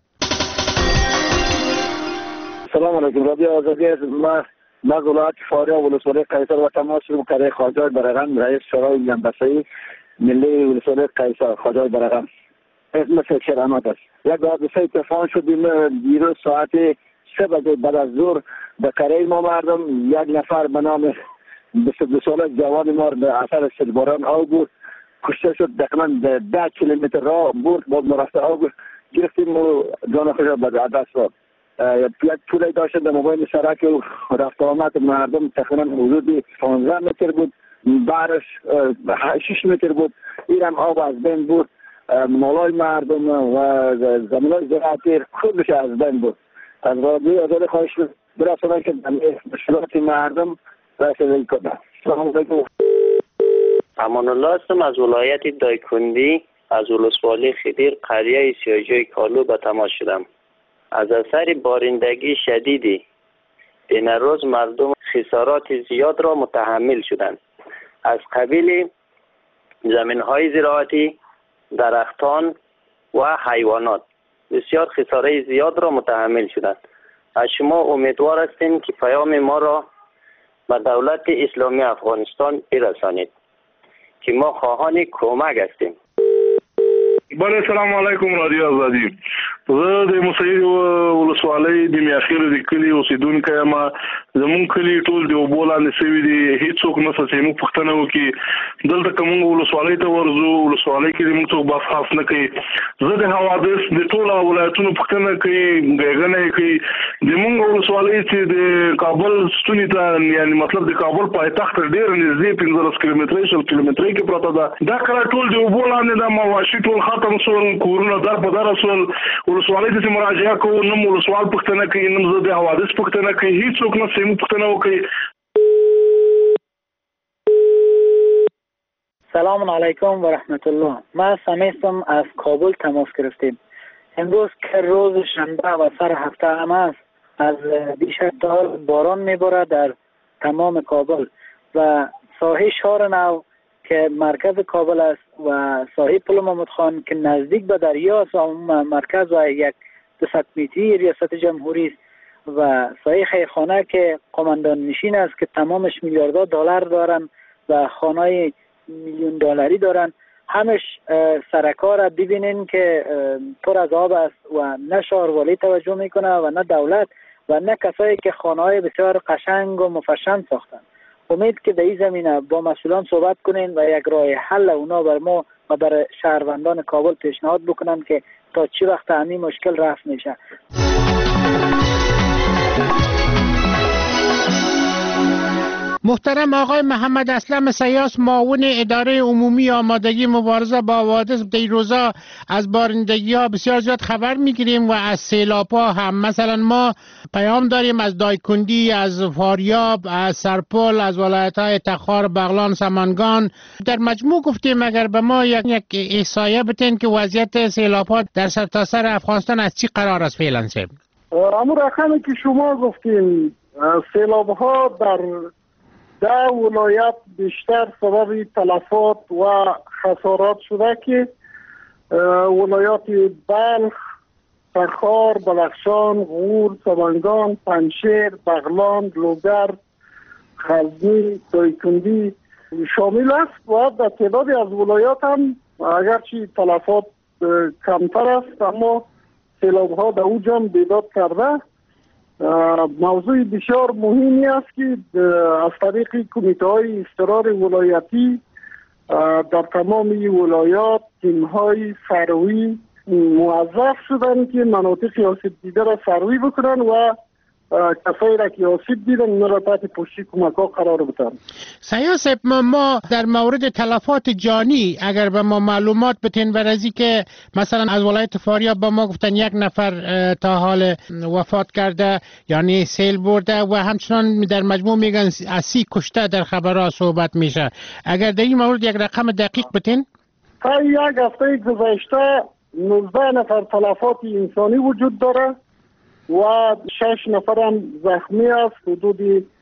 Speaker 12: سلام علیکم. رادیو آزادی از ما از ولایت فاریاب ولسوالی قیصر و تماس شدیم که خواجه برقم رئیس شورای جنبشی ملی ولسوالی قیصر خواجه برقم مثل کرامت است. یک حادثه اتفاق شدیم دیروز ساعت سه بجه بعد از ظهر به کره ما مردم یک نفر به نام بیست و دو ساله جوان ما به اثر سیلباران آب بود کشته شد. تقریبا ده کیلومتر راه برد باز مرفته آب گرفتیم و جان خود را به دست داد. یک طولی داشته در موبایل سرک و رفت آمد مردم تقریبا حدود پانزده متر بود، برش شش متر بود. این هم آب از بین بود. مالای مردم و زمینای زراعتی کلش از بین بود. از رادیوی آزادی خواهش برسانم که مشکلات مردم رسیدگی کنند. سلام علیکم.
Speaker 24: امان الله هستم از ولایت دایکندی از ولسوالی خدیر قریه سیاجوی کالو به تماس شدم. از اثر بارندگی شدیدی این روز مردم خسارات زیاد را متحمل شدند. از قبیل زمین‌های زراعتی، درختان و حیوانات بسیار خساره زیاد را متحمل شدند. از شما امیدوار هستیم که پیام ما را به دولت اسلامی افغانستان برسانید که ما خواهان کمک هستیم.
Speaker 25: بله سلام علیکم رادیو آزادی. زه د موسهي ولسوالۍ د میاخیر د کلي اوسیدونکی یم. زمونږ کلي ټول د اوبو لاندې سوي دي، هیڅوک نشته چې موږ پوښتنه وکړي. دلته که موږ ولسوالۍ ته ورځو ولسوالۍ کې موږ څوک بحث نه کوي. زه د حوادث د ټولو ولایتونو پوښتنه کوي، ګېګنه یې کوي. د موږ ولسوالۍ چې د کابل ستوني ته یعنې مطلب د کابل پایتخت ډېر نږدې پنځلس کیلومترۍ شل کیلومترۍ کې پرته ده. دا کله ټول د اوبو لاندې ده، مواشي ټول ختم شول، کورونه در په دره شول. ولسوالۍ ته چې مراجعه کوو نه مو ولسوال پوښتنه کوي نه زه د حوادث پوښتنه کوي، هېڅوک نه چې موږ پوښتنه وکړي.
Speaker 19: سلام علیکم و رحمت الله. ما سمیستم از کابل تماس گرفتیم. امروز که روز شنبه و سر هفته هم است، از بیش از تا باران میباره در تمام کابل و ساحه شهر نو که مرکز کابل است و ساحه پل محمود خان که نزدیک به دریا است و مرکز و یک دو صد متری ریاست جمهوری است و ساحه خیرخانه که قماندان نشین است که تمامش میلیاردها دلار دارن و خانه‌های میلیون دلاری دارن. همش سرکار را ببینین که پر از آب است و نه شهروالی توجه میکنه و نه دولت و نه کسایی که خانه‌های بسیار قشنگ و مفشن ساختن. امید که در این زمینه با مسئولان صحبت کنین و یک راه حل اونا بر ما و بر شهروندان کابل پیشنهاد بکنن که تا چی وقت همین مشکل رفع میشه.
Speaker 10: محترم آقای محمد اسلم سیاس، معاون اداره عمومی آمادگی مبارزه با حوادث، در روزا از بارندگی ها بسیار زیاد خبر میگیریم و از سیلاب ها هم. مثلا ما پیام داریم از دایکندی، از فاریاب، از سرپل، از ولایت های تخار، بغلان، سمنگان. در مجموع گفتیم اگر به ما یک, یک احصایه بتین که وضعیت سیلاب ها در سرتاسر افغانستان از چی قرار است فعلا سه؟
Speaker 8: امور رقمی که شما گفتیم، سیلاب ها در در ولایت بیشتر سبب تلفات و خسارات شده که ولایات بلخ، تخار، بدخشان، غور، سمنگان، پنجشیر، بغلان، لوگر، غزنی، دایکندی شامل است و در تعدادی از ولایات هم اگرچه تلفات کمتر است اما سیلاب ها در اونجا هم بیداد کرده. موضوع بسیار مهمی است که از طریق کمیته های اضطرار ولایتی در تمام ولایات تیم های سروی موظف شدن که مناطق آسیب دیده را سروی بکنن و کسایی را که آسیب دیدن اونا را تحت پوشش کمک ها قرار بدن.
Speaker 10: سیاس ما در مورد تلفات جانی اگر به ما معلومات بتین برازی که مثلا از ولایت فاریاب به ما گفتن یک نفر تا حال وفات کرده یعنی سیل برده و همچنان در مجموع میگن از سی کشته در خبرها صحبت میشه. اگر در این مورد یک رقم دقیق بتین؟
Speaker 8: تا یک هفته گذشته نوزده نفر تلفات انسانی وجود داره و شش نفر هم زخمی است. حدود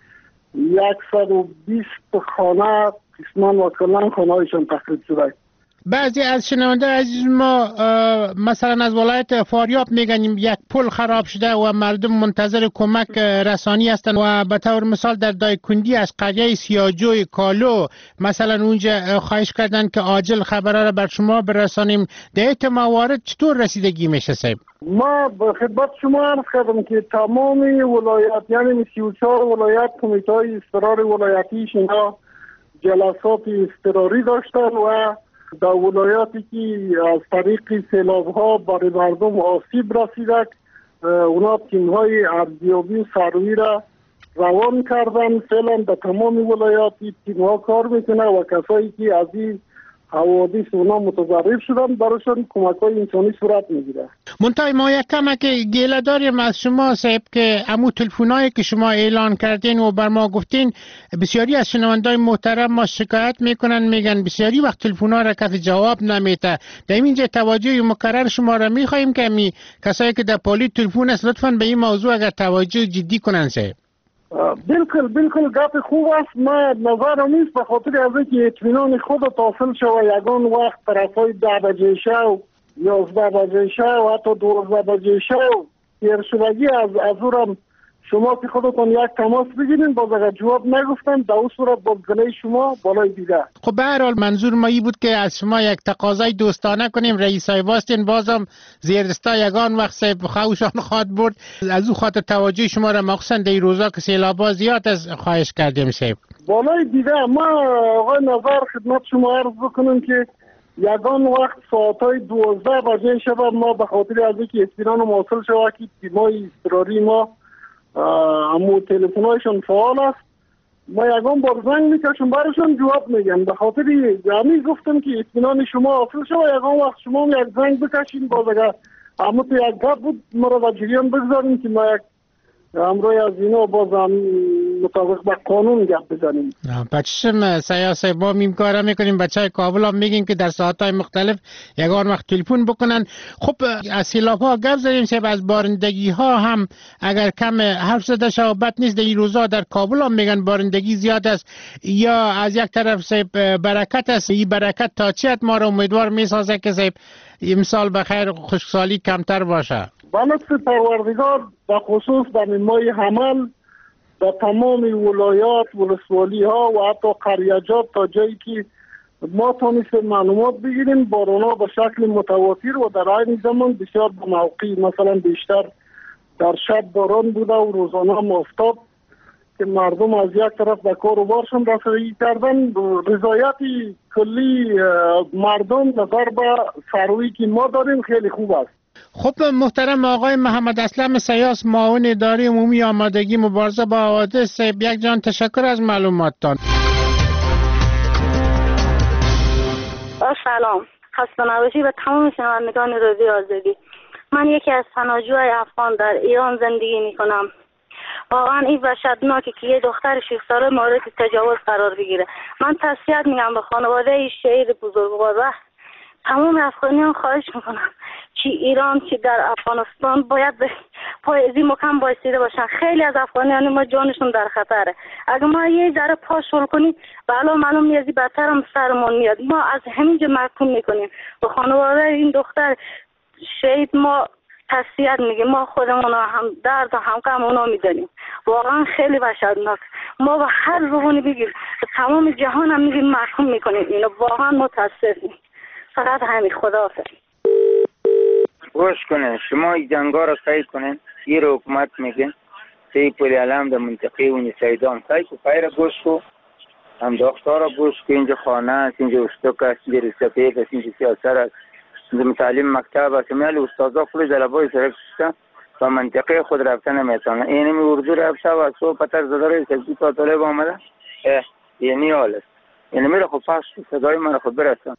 Speaker 8: صد و بیست خانه قسمان و کلان خانه هایشان تخریب شده.
Speaker 10: بعضی از شنونده عزیز ما مثلا از ولایت فاریاب میگن یک پل خراب شده و مردم منتظر کمک رسانی هستند و به طور مثال در دایکندی از قریه سیاجوی کالو مثلا اونجا خواهش کردن که عاجل خبرها را بر شما برسانیم. در موارد چطور رسیدگی میشه صاحب؟
Speaker 8: ما به خدمت شما عرض کردم که تمام ولایات یعنی سی و چهار ولایت کمیته های اضطرار ولایتی اینا جلسات اضطراری داشتن و در ولایاتی که از طریق سیلاب ها برای مردم آسیب رسیده اونا تیم های ارزیابی و سروی را روان کردن. فعلا در تمام ولایاتی تیم ها کار میکنه و کسایی که از این حوادث اونا متضرر شدن براشون کمک های انسانی صورت میگیره.
Speaker 10: منتهای ما یک کمک گیله داریم از شما صاحب که امو تلفونایی که شما اعلان کردین و بر ما گفتین بسیاری از شنوندای محترم ما شکایت میکنن میگن بسیاری وقت تلفونا را کسی جواب نمیده. در اینجا توجه مکرر شما را میخواهیم که می کسایی که در پالی تلفون است لطفاً به این موضوع اگر توجه جدی کنن صاحب.
Speaker 8: بالکل بالکل گپ خوب است. ما نظرم نیست به خاطر از اینکه اطمینان خود تحصیل شود یگان وقت طرفای ده بجه شو یازده بجه شو و حتی دوازده بجه شو تیر شدگی از از اورم شما که خودتون یک تماس بگیرین باز اگر جواب نگفتن در اون صورت باز گله شما بالای دیده.
Speaker 10: خب به هر حال منظور ما ای بود که از شما یک تقاضای دوستانه کنیم. رئیس های واستین بازم زیر دستا یگان وقت صاحب خوشان خواد برد از او خاطر توجه شما را مخصوصا در روزا که سیلابا زیاد از خواهش کردیم صاحب
Speaker 8: بالای دیده. ما آقای نظر خدمت شما عرض بکنم که یگان وقت ساعتهای دوازده بجه شب ما به خاطر از اینکه اطمینان حاصل شود که تیمای اضطراری ما امو تلفن هایشان فعال است ما یگان بار زنگ میکشم برشان جواب میگم. به خاطر یعنی گفتم که اطمینان شما حاصل شد یگان وقت شما یک زنگ بکشین باز اگر امو تو یک گپ بود ما را با جریان بگذاریم که ما یک امروی از اینا باز هم
Speaker 4: مطابق با قانون گپ بزنیم.
Speaker 10: بچه‌م سیاسی با میم کارا میکنیم، بچهای کابل هم میگیم که در ساعت‌های مختلف یگان وقت تلفن بکنن. خب از سیلاب‌ها گپ زدیم، سیب از بارندگی ها هم اگر کم حرف زده شابت نیست. در این روزا در کابل هم میگن بارندگی زیاد است، یا از یک طرف سیب برکت است. این برکت تا چی ما رو امیدوار میسازه که سیب امسال بخیر خشکسالی کمتر باشه؟
Speaker 4: با لطف پروردگار به خصوص در ماه حمل در تمام ولایات، ولسوالی ها و حتی قریجات تا جایی که ما تونستیم معلومات بگیریم، باران ها به شکل متواتر و در عین زمان بسیار به موقع، مثلا بیشتر در شب باران بوده و روزانه هم افتاد که مردم از یک طرف به کار و بارشان رسیدگی کردن. رضایت کلی مردم نظر به سروی که ما داریم خیلی خوب است.
Speaker 10: خب محترم آقای محمد اسلم سیاس، معاون اداره عمومی آمادگی مبارزه با حوادث، یک جان تشکر از معلوماتتان.
Speaker 6: سلام، خسته نباشی به تمام شنوندگان رادیو آزادی. من یکی از پناهجوهای افغان در ایران زندگی می کنم. واقعا این وحشتناکه که یه دختر شش ساله مورد تجاوز قرار بگیره. من تسلیت میگم به خانواده شهید بزرگوار و تمام افغانیان خواهش میکنم چی ایران چی در افغانستان باید به پای از این مکان بایستیده باشن. خیلی از افغانیان ما جانشون در خطره. اگه ما یه ذره پا شل کنیم بالا معلوم نیازی بدتر هم سرمون میاد. ما از همینجا محکوم میکنیم. به خانواده این دختر شهید ما تسلیت میگیم. ما خودمون هم درد و هم غم اونا میدونیم. واقعا خیلی وحشتناک. ما به هر زبونی بگیم به تمام جهان هم میگیم محکوم میکنیم. اینو واقعا متاسفیم. فقط همین. خداحافظ.
Speaker 13: گوش کنین، شما این جنگا را سعی کنین. این رو حکومت میگه سی پولی علم در منطقه اونی سیدان سعی که خیر گوش کو، هم دختار را گوش کو. اینجا خانه است، اینجا اشتوک است، اینجا ریسپیک است، اینجا سیاست است، اینجا متعلم مکتب است. میال استازا خود جلبای سرک شده و منطقه خود رفته نمیتونه. اینمی اردو رفته و صبح پتر زده روی سبزی تا طالب آمده. اه یعنی حال است. یعنی میره خب پاس صدای من خود برسن.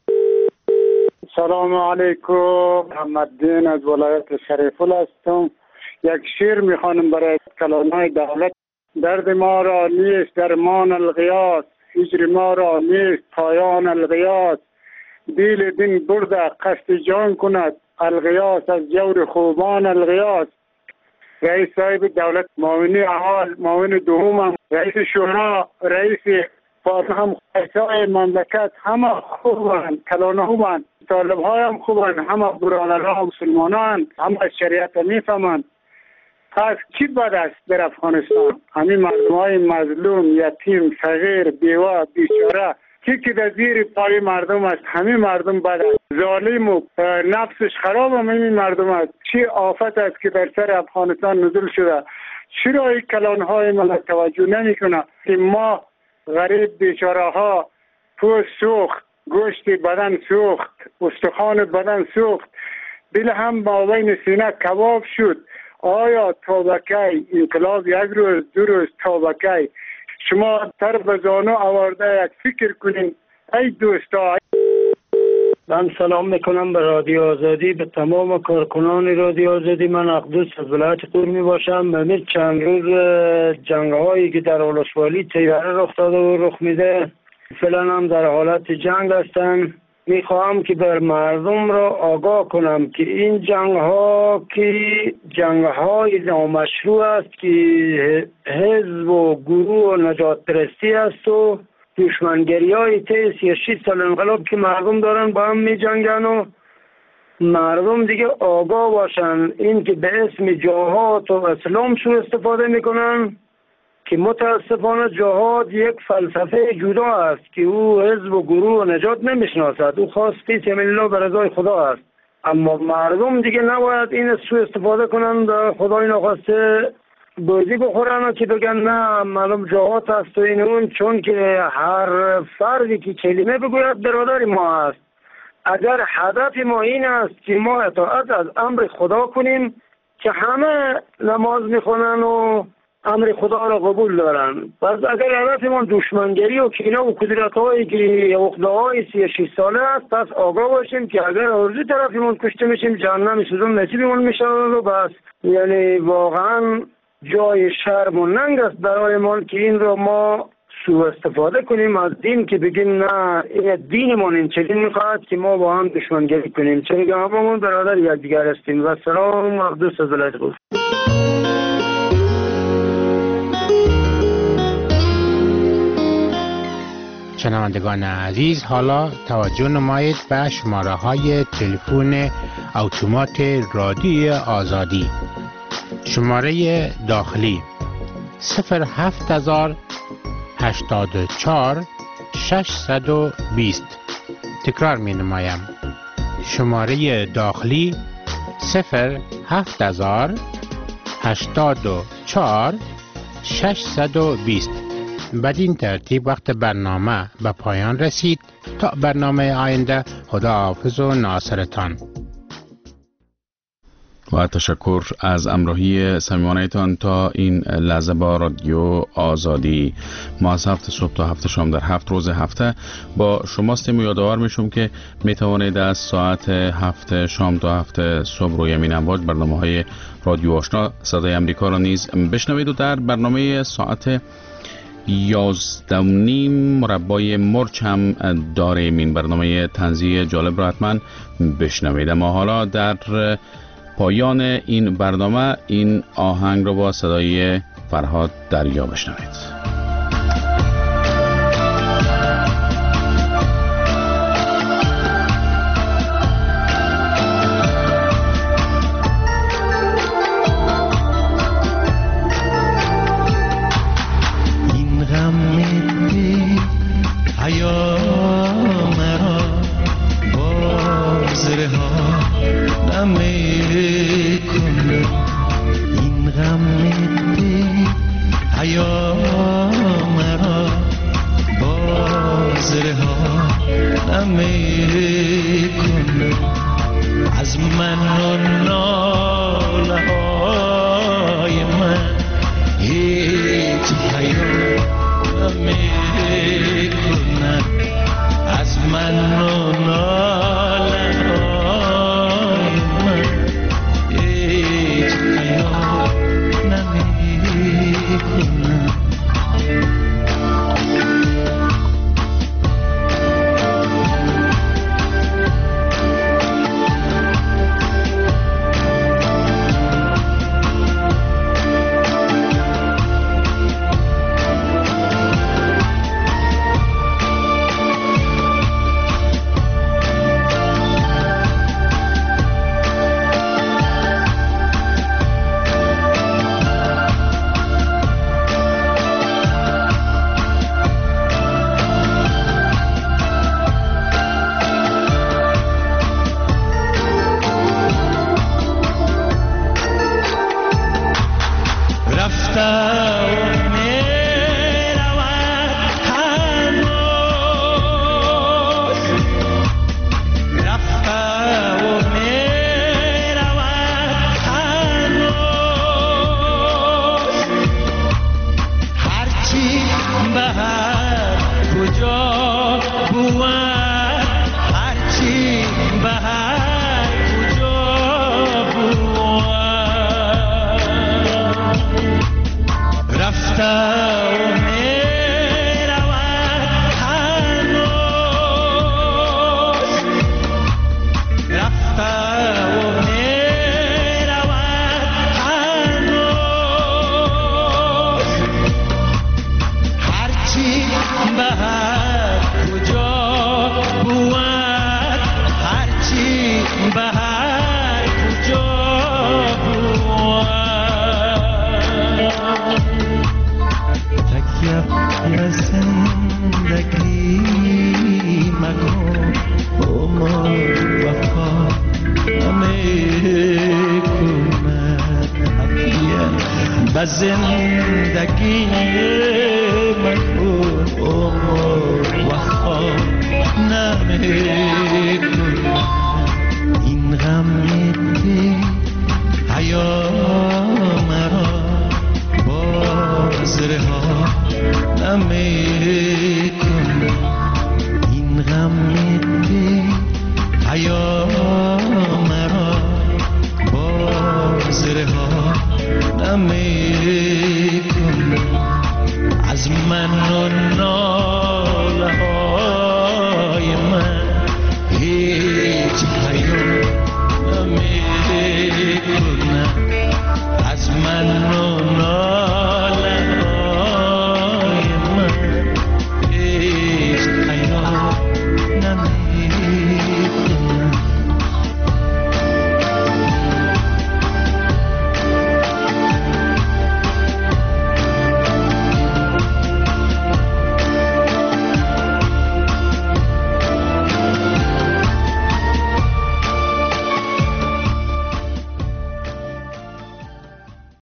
Speaker 4: سلام علیکم، محمد دین از ولایت شریف‌ال هستم. یک شعر میخوانم برای کلانای دولت. درد ما را نیست درمان الغیاث، هجر ما را نیست پایان الغیاث. دیل دین برده قصد جان کند، الغیاث از جور خوبان الغیاث. رئیس صاحب دولت، معاون اول، معاون دوم، رئیس شورا، رئیس فاتحه خیسای مملکت همه خوبن، کلانه خوبن، طالب های هم خوبن، همه برادرها هم مسلمانان، همه شریعت میفهمند. پس کی بد است در افغانستان؟ همین مردم های مظلوم، یتیم، فقیر، بیوه، بیچاره، کی که در زیر پای مردم است، همین مردم بد است. ظالم و نفسش خراب هم همین مردم است. چی آفت است که در سر افغانستان نزول شده؟ چرا این کلان های ملت توجه نمی کنه که ما غریب بیچاره ها پوست سوخت، گوشت بدن سوخت، استخوان بدن سوخت، دل هم با بین سینه کباب شد. آیا توبکی انقلاب یک روز دو روز توبکی؟ شما تر بزانو آورده یک فکر کنین ای دوستا.
Speaker 14: من سلام میکنم به رادیو آزادی، به تمام کارکنان رادیو آزادی. من اقدس از ولایت قور می باشم. امید چند روز جنگ هایی که در ولسوالی تیوره رخ داده و رخ میده، فعلا هم در حالت جنگ هستن. میخواهم که بر مردم را آگاه کنم که این جنگ ها که جنگ های نامشروع است، که حزب و گروه و نجات پرستی است و دشمنگری های طی سی و شش سال انقلاب که مردم دارن با هم می جنگن و مردم دیگه آگاه باشن. این که به اسم جهاد و اسلام سو استفاده میکنن که متاسفانه جهاد یک فلسفه جدا است که او حزب و گروه و نجات نمیشناسد. او خاص فی سبیل الله به رضای خدا است. اما مردم دیگه نباید این سو استفاده کنن، خدای نخواسته بازی بخورن که بگن نه معلوم جهات است و این اون، چون که هر فردی که کلمه بگوید برادر ما است. اگر هدف ما این است که ما اطاعت از امر خدا کنیم که همه نماز میخونن و امر خدا را قبول دارن، پس اگر هدف ما دشمنگری و کینه و قدرت هایی که عقده های سی و شش ساله است، پس آگاه باشیم که اگر ارزی طرفیمون کشته میشیم جهنم سوزون نصیبمون میشه و بس. یعنی واقعا جای شرم و ننگ است برای ما که این رو ما سوء استفاده کنیم از دین که بگیم نه این دینمون این چنین میخواهد که ما با هم دشمنگری کنیم. چون که هممون برادر یکدیگر هستیم. و سلام و دوست از ولایت قدس.
Speaker 11: شنوندگان عزیز، حالا توجه نمایید به شماره های تلفن اتومات رادیو آزادی. شماره داخلی صفر هفت هزار هشتاد و چهار ششصد و بیست. تکرار می نمایم. شماره داخلی صفر هفت هزار هشتاد و چهار ششصد و بیست. بدین ترتیب وقت برنامه به پایان رسید. تا برنامه آینده، خداحافظ و ناصرتان.
Speaker 1: و تشکر از امراهی صمیمانه‌تان تا این لحظه با رادیو آزادی. ما از هفت صبح تا هفت شام در هفت روز هفته با شماستیم و یادآور میشم که میتوانید از ساعت هفت شام تا هفت صبح روی امین امواج برنامه های رادیو آشنا صدای امریکا را نیز بشنوید و در برنامه ساعت یازده و نیم مربای مرچ هم داریم. این برنامه طنزی جالب را حتما بشنوید. اما حالا در پایان این برنامه این آهنگ رو با صدای فرهاد دریا بشنوید.
Speaker 7: زندگی مکن عمر و خواب نمیکن این غم دی حیا مرا باز رها نمیکن این غم دی حیا مرا باز رها نمی کن از من و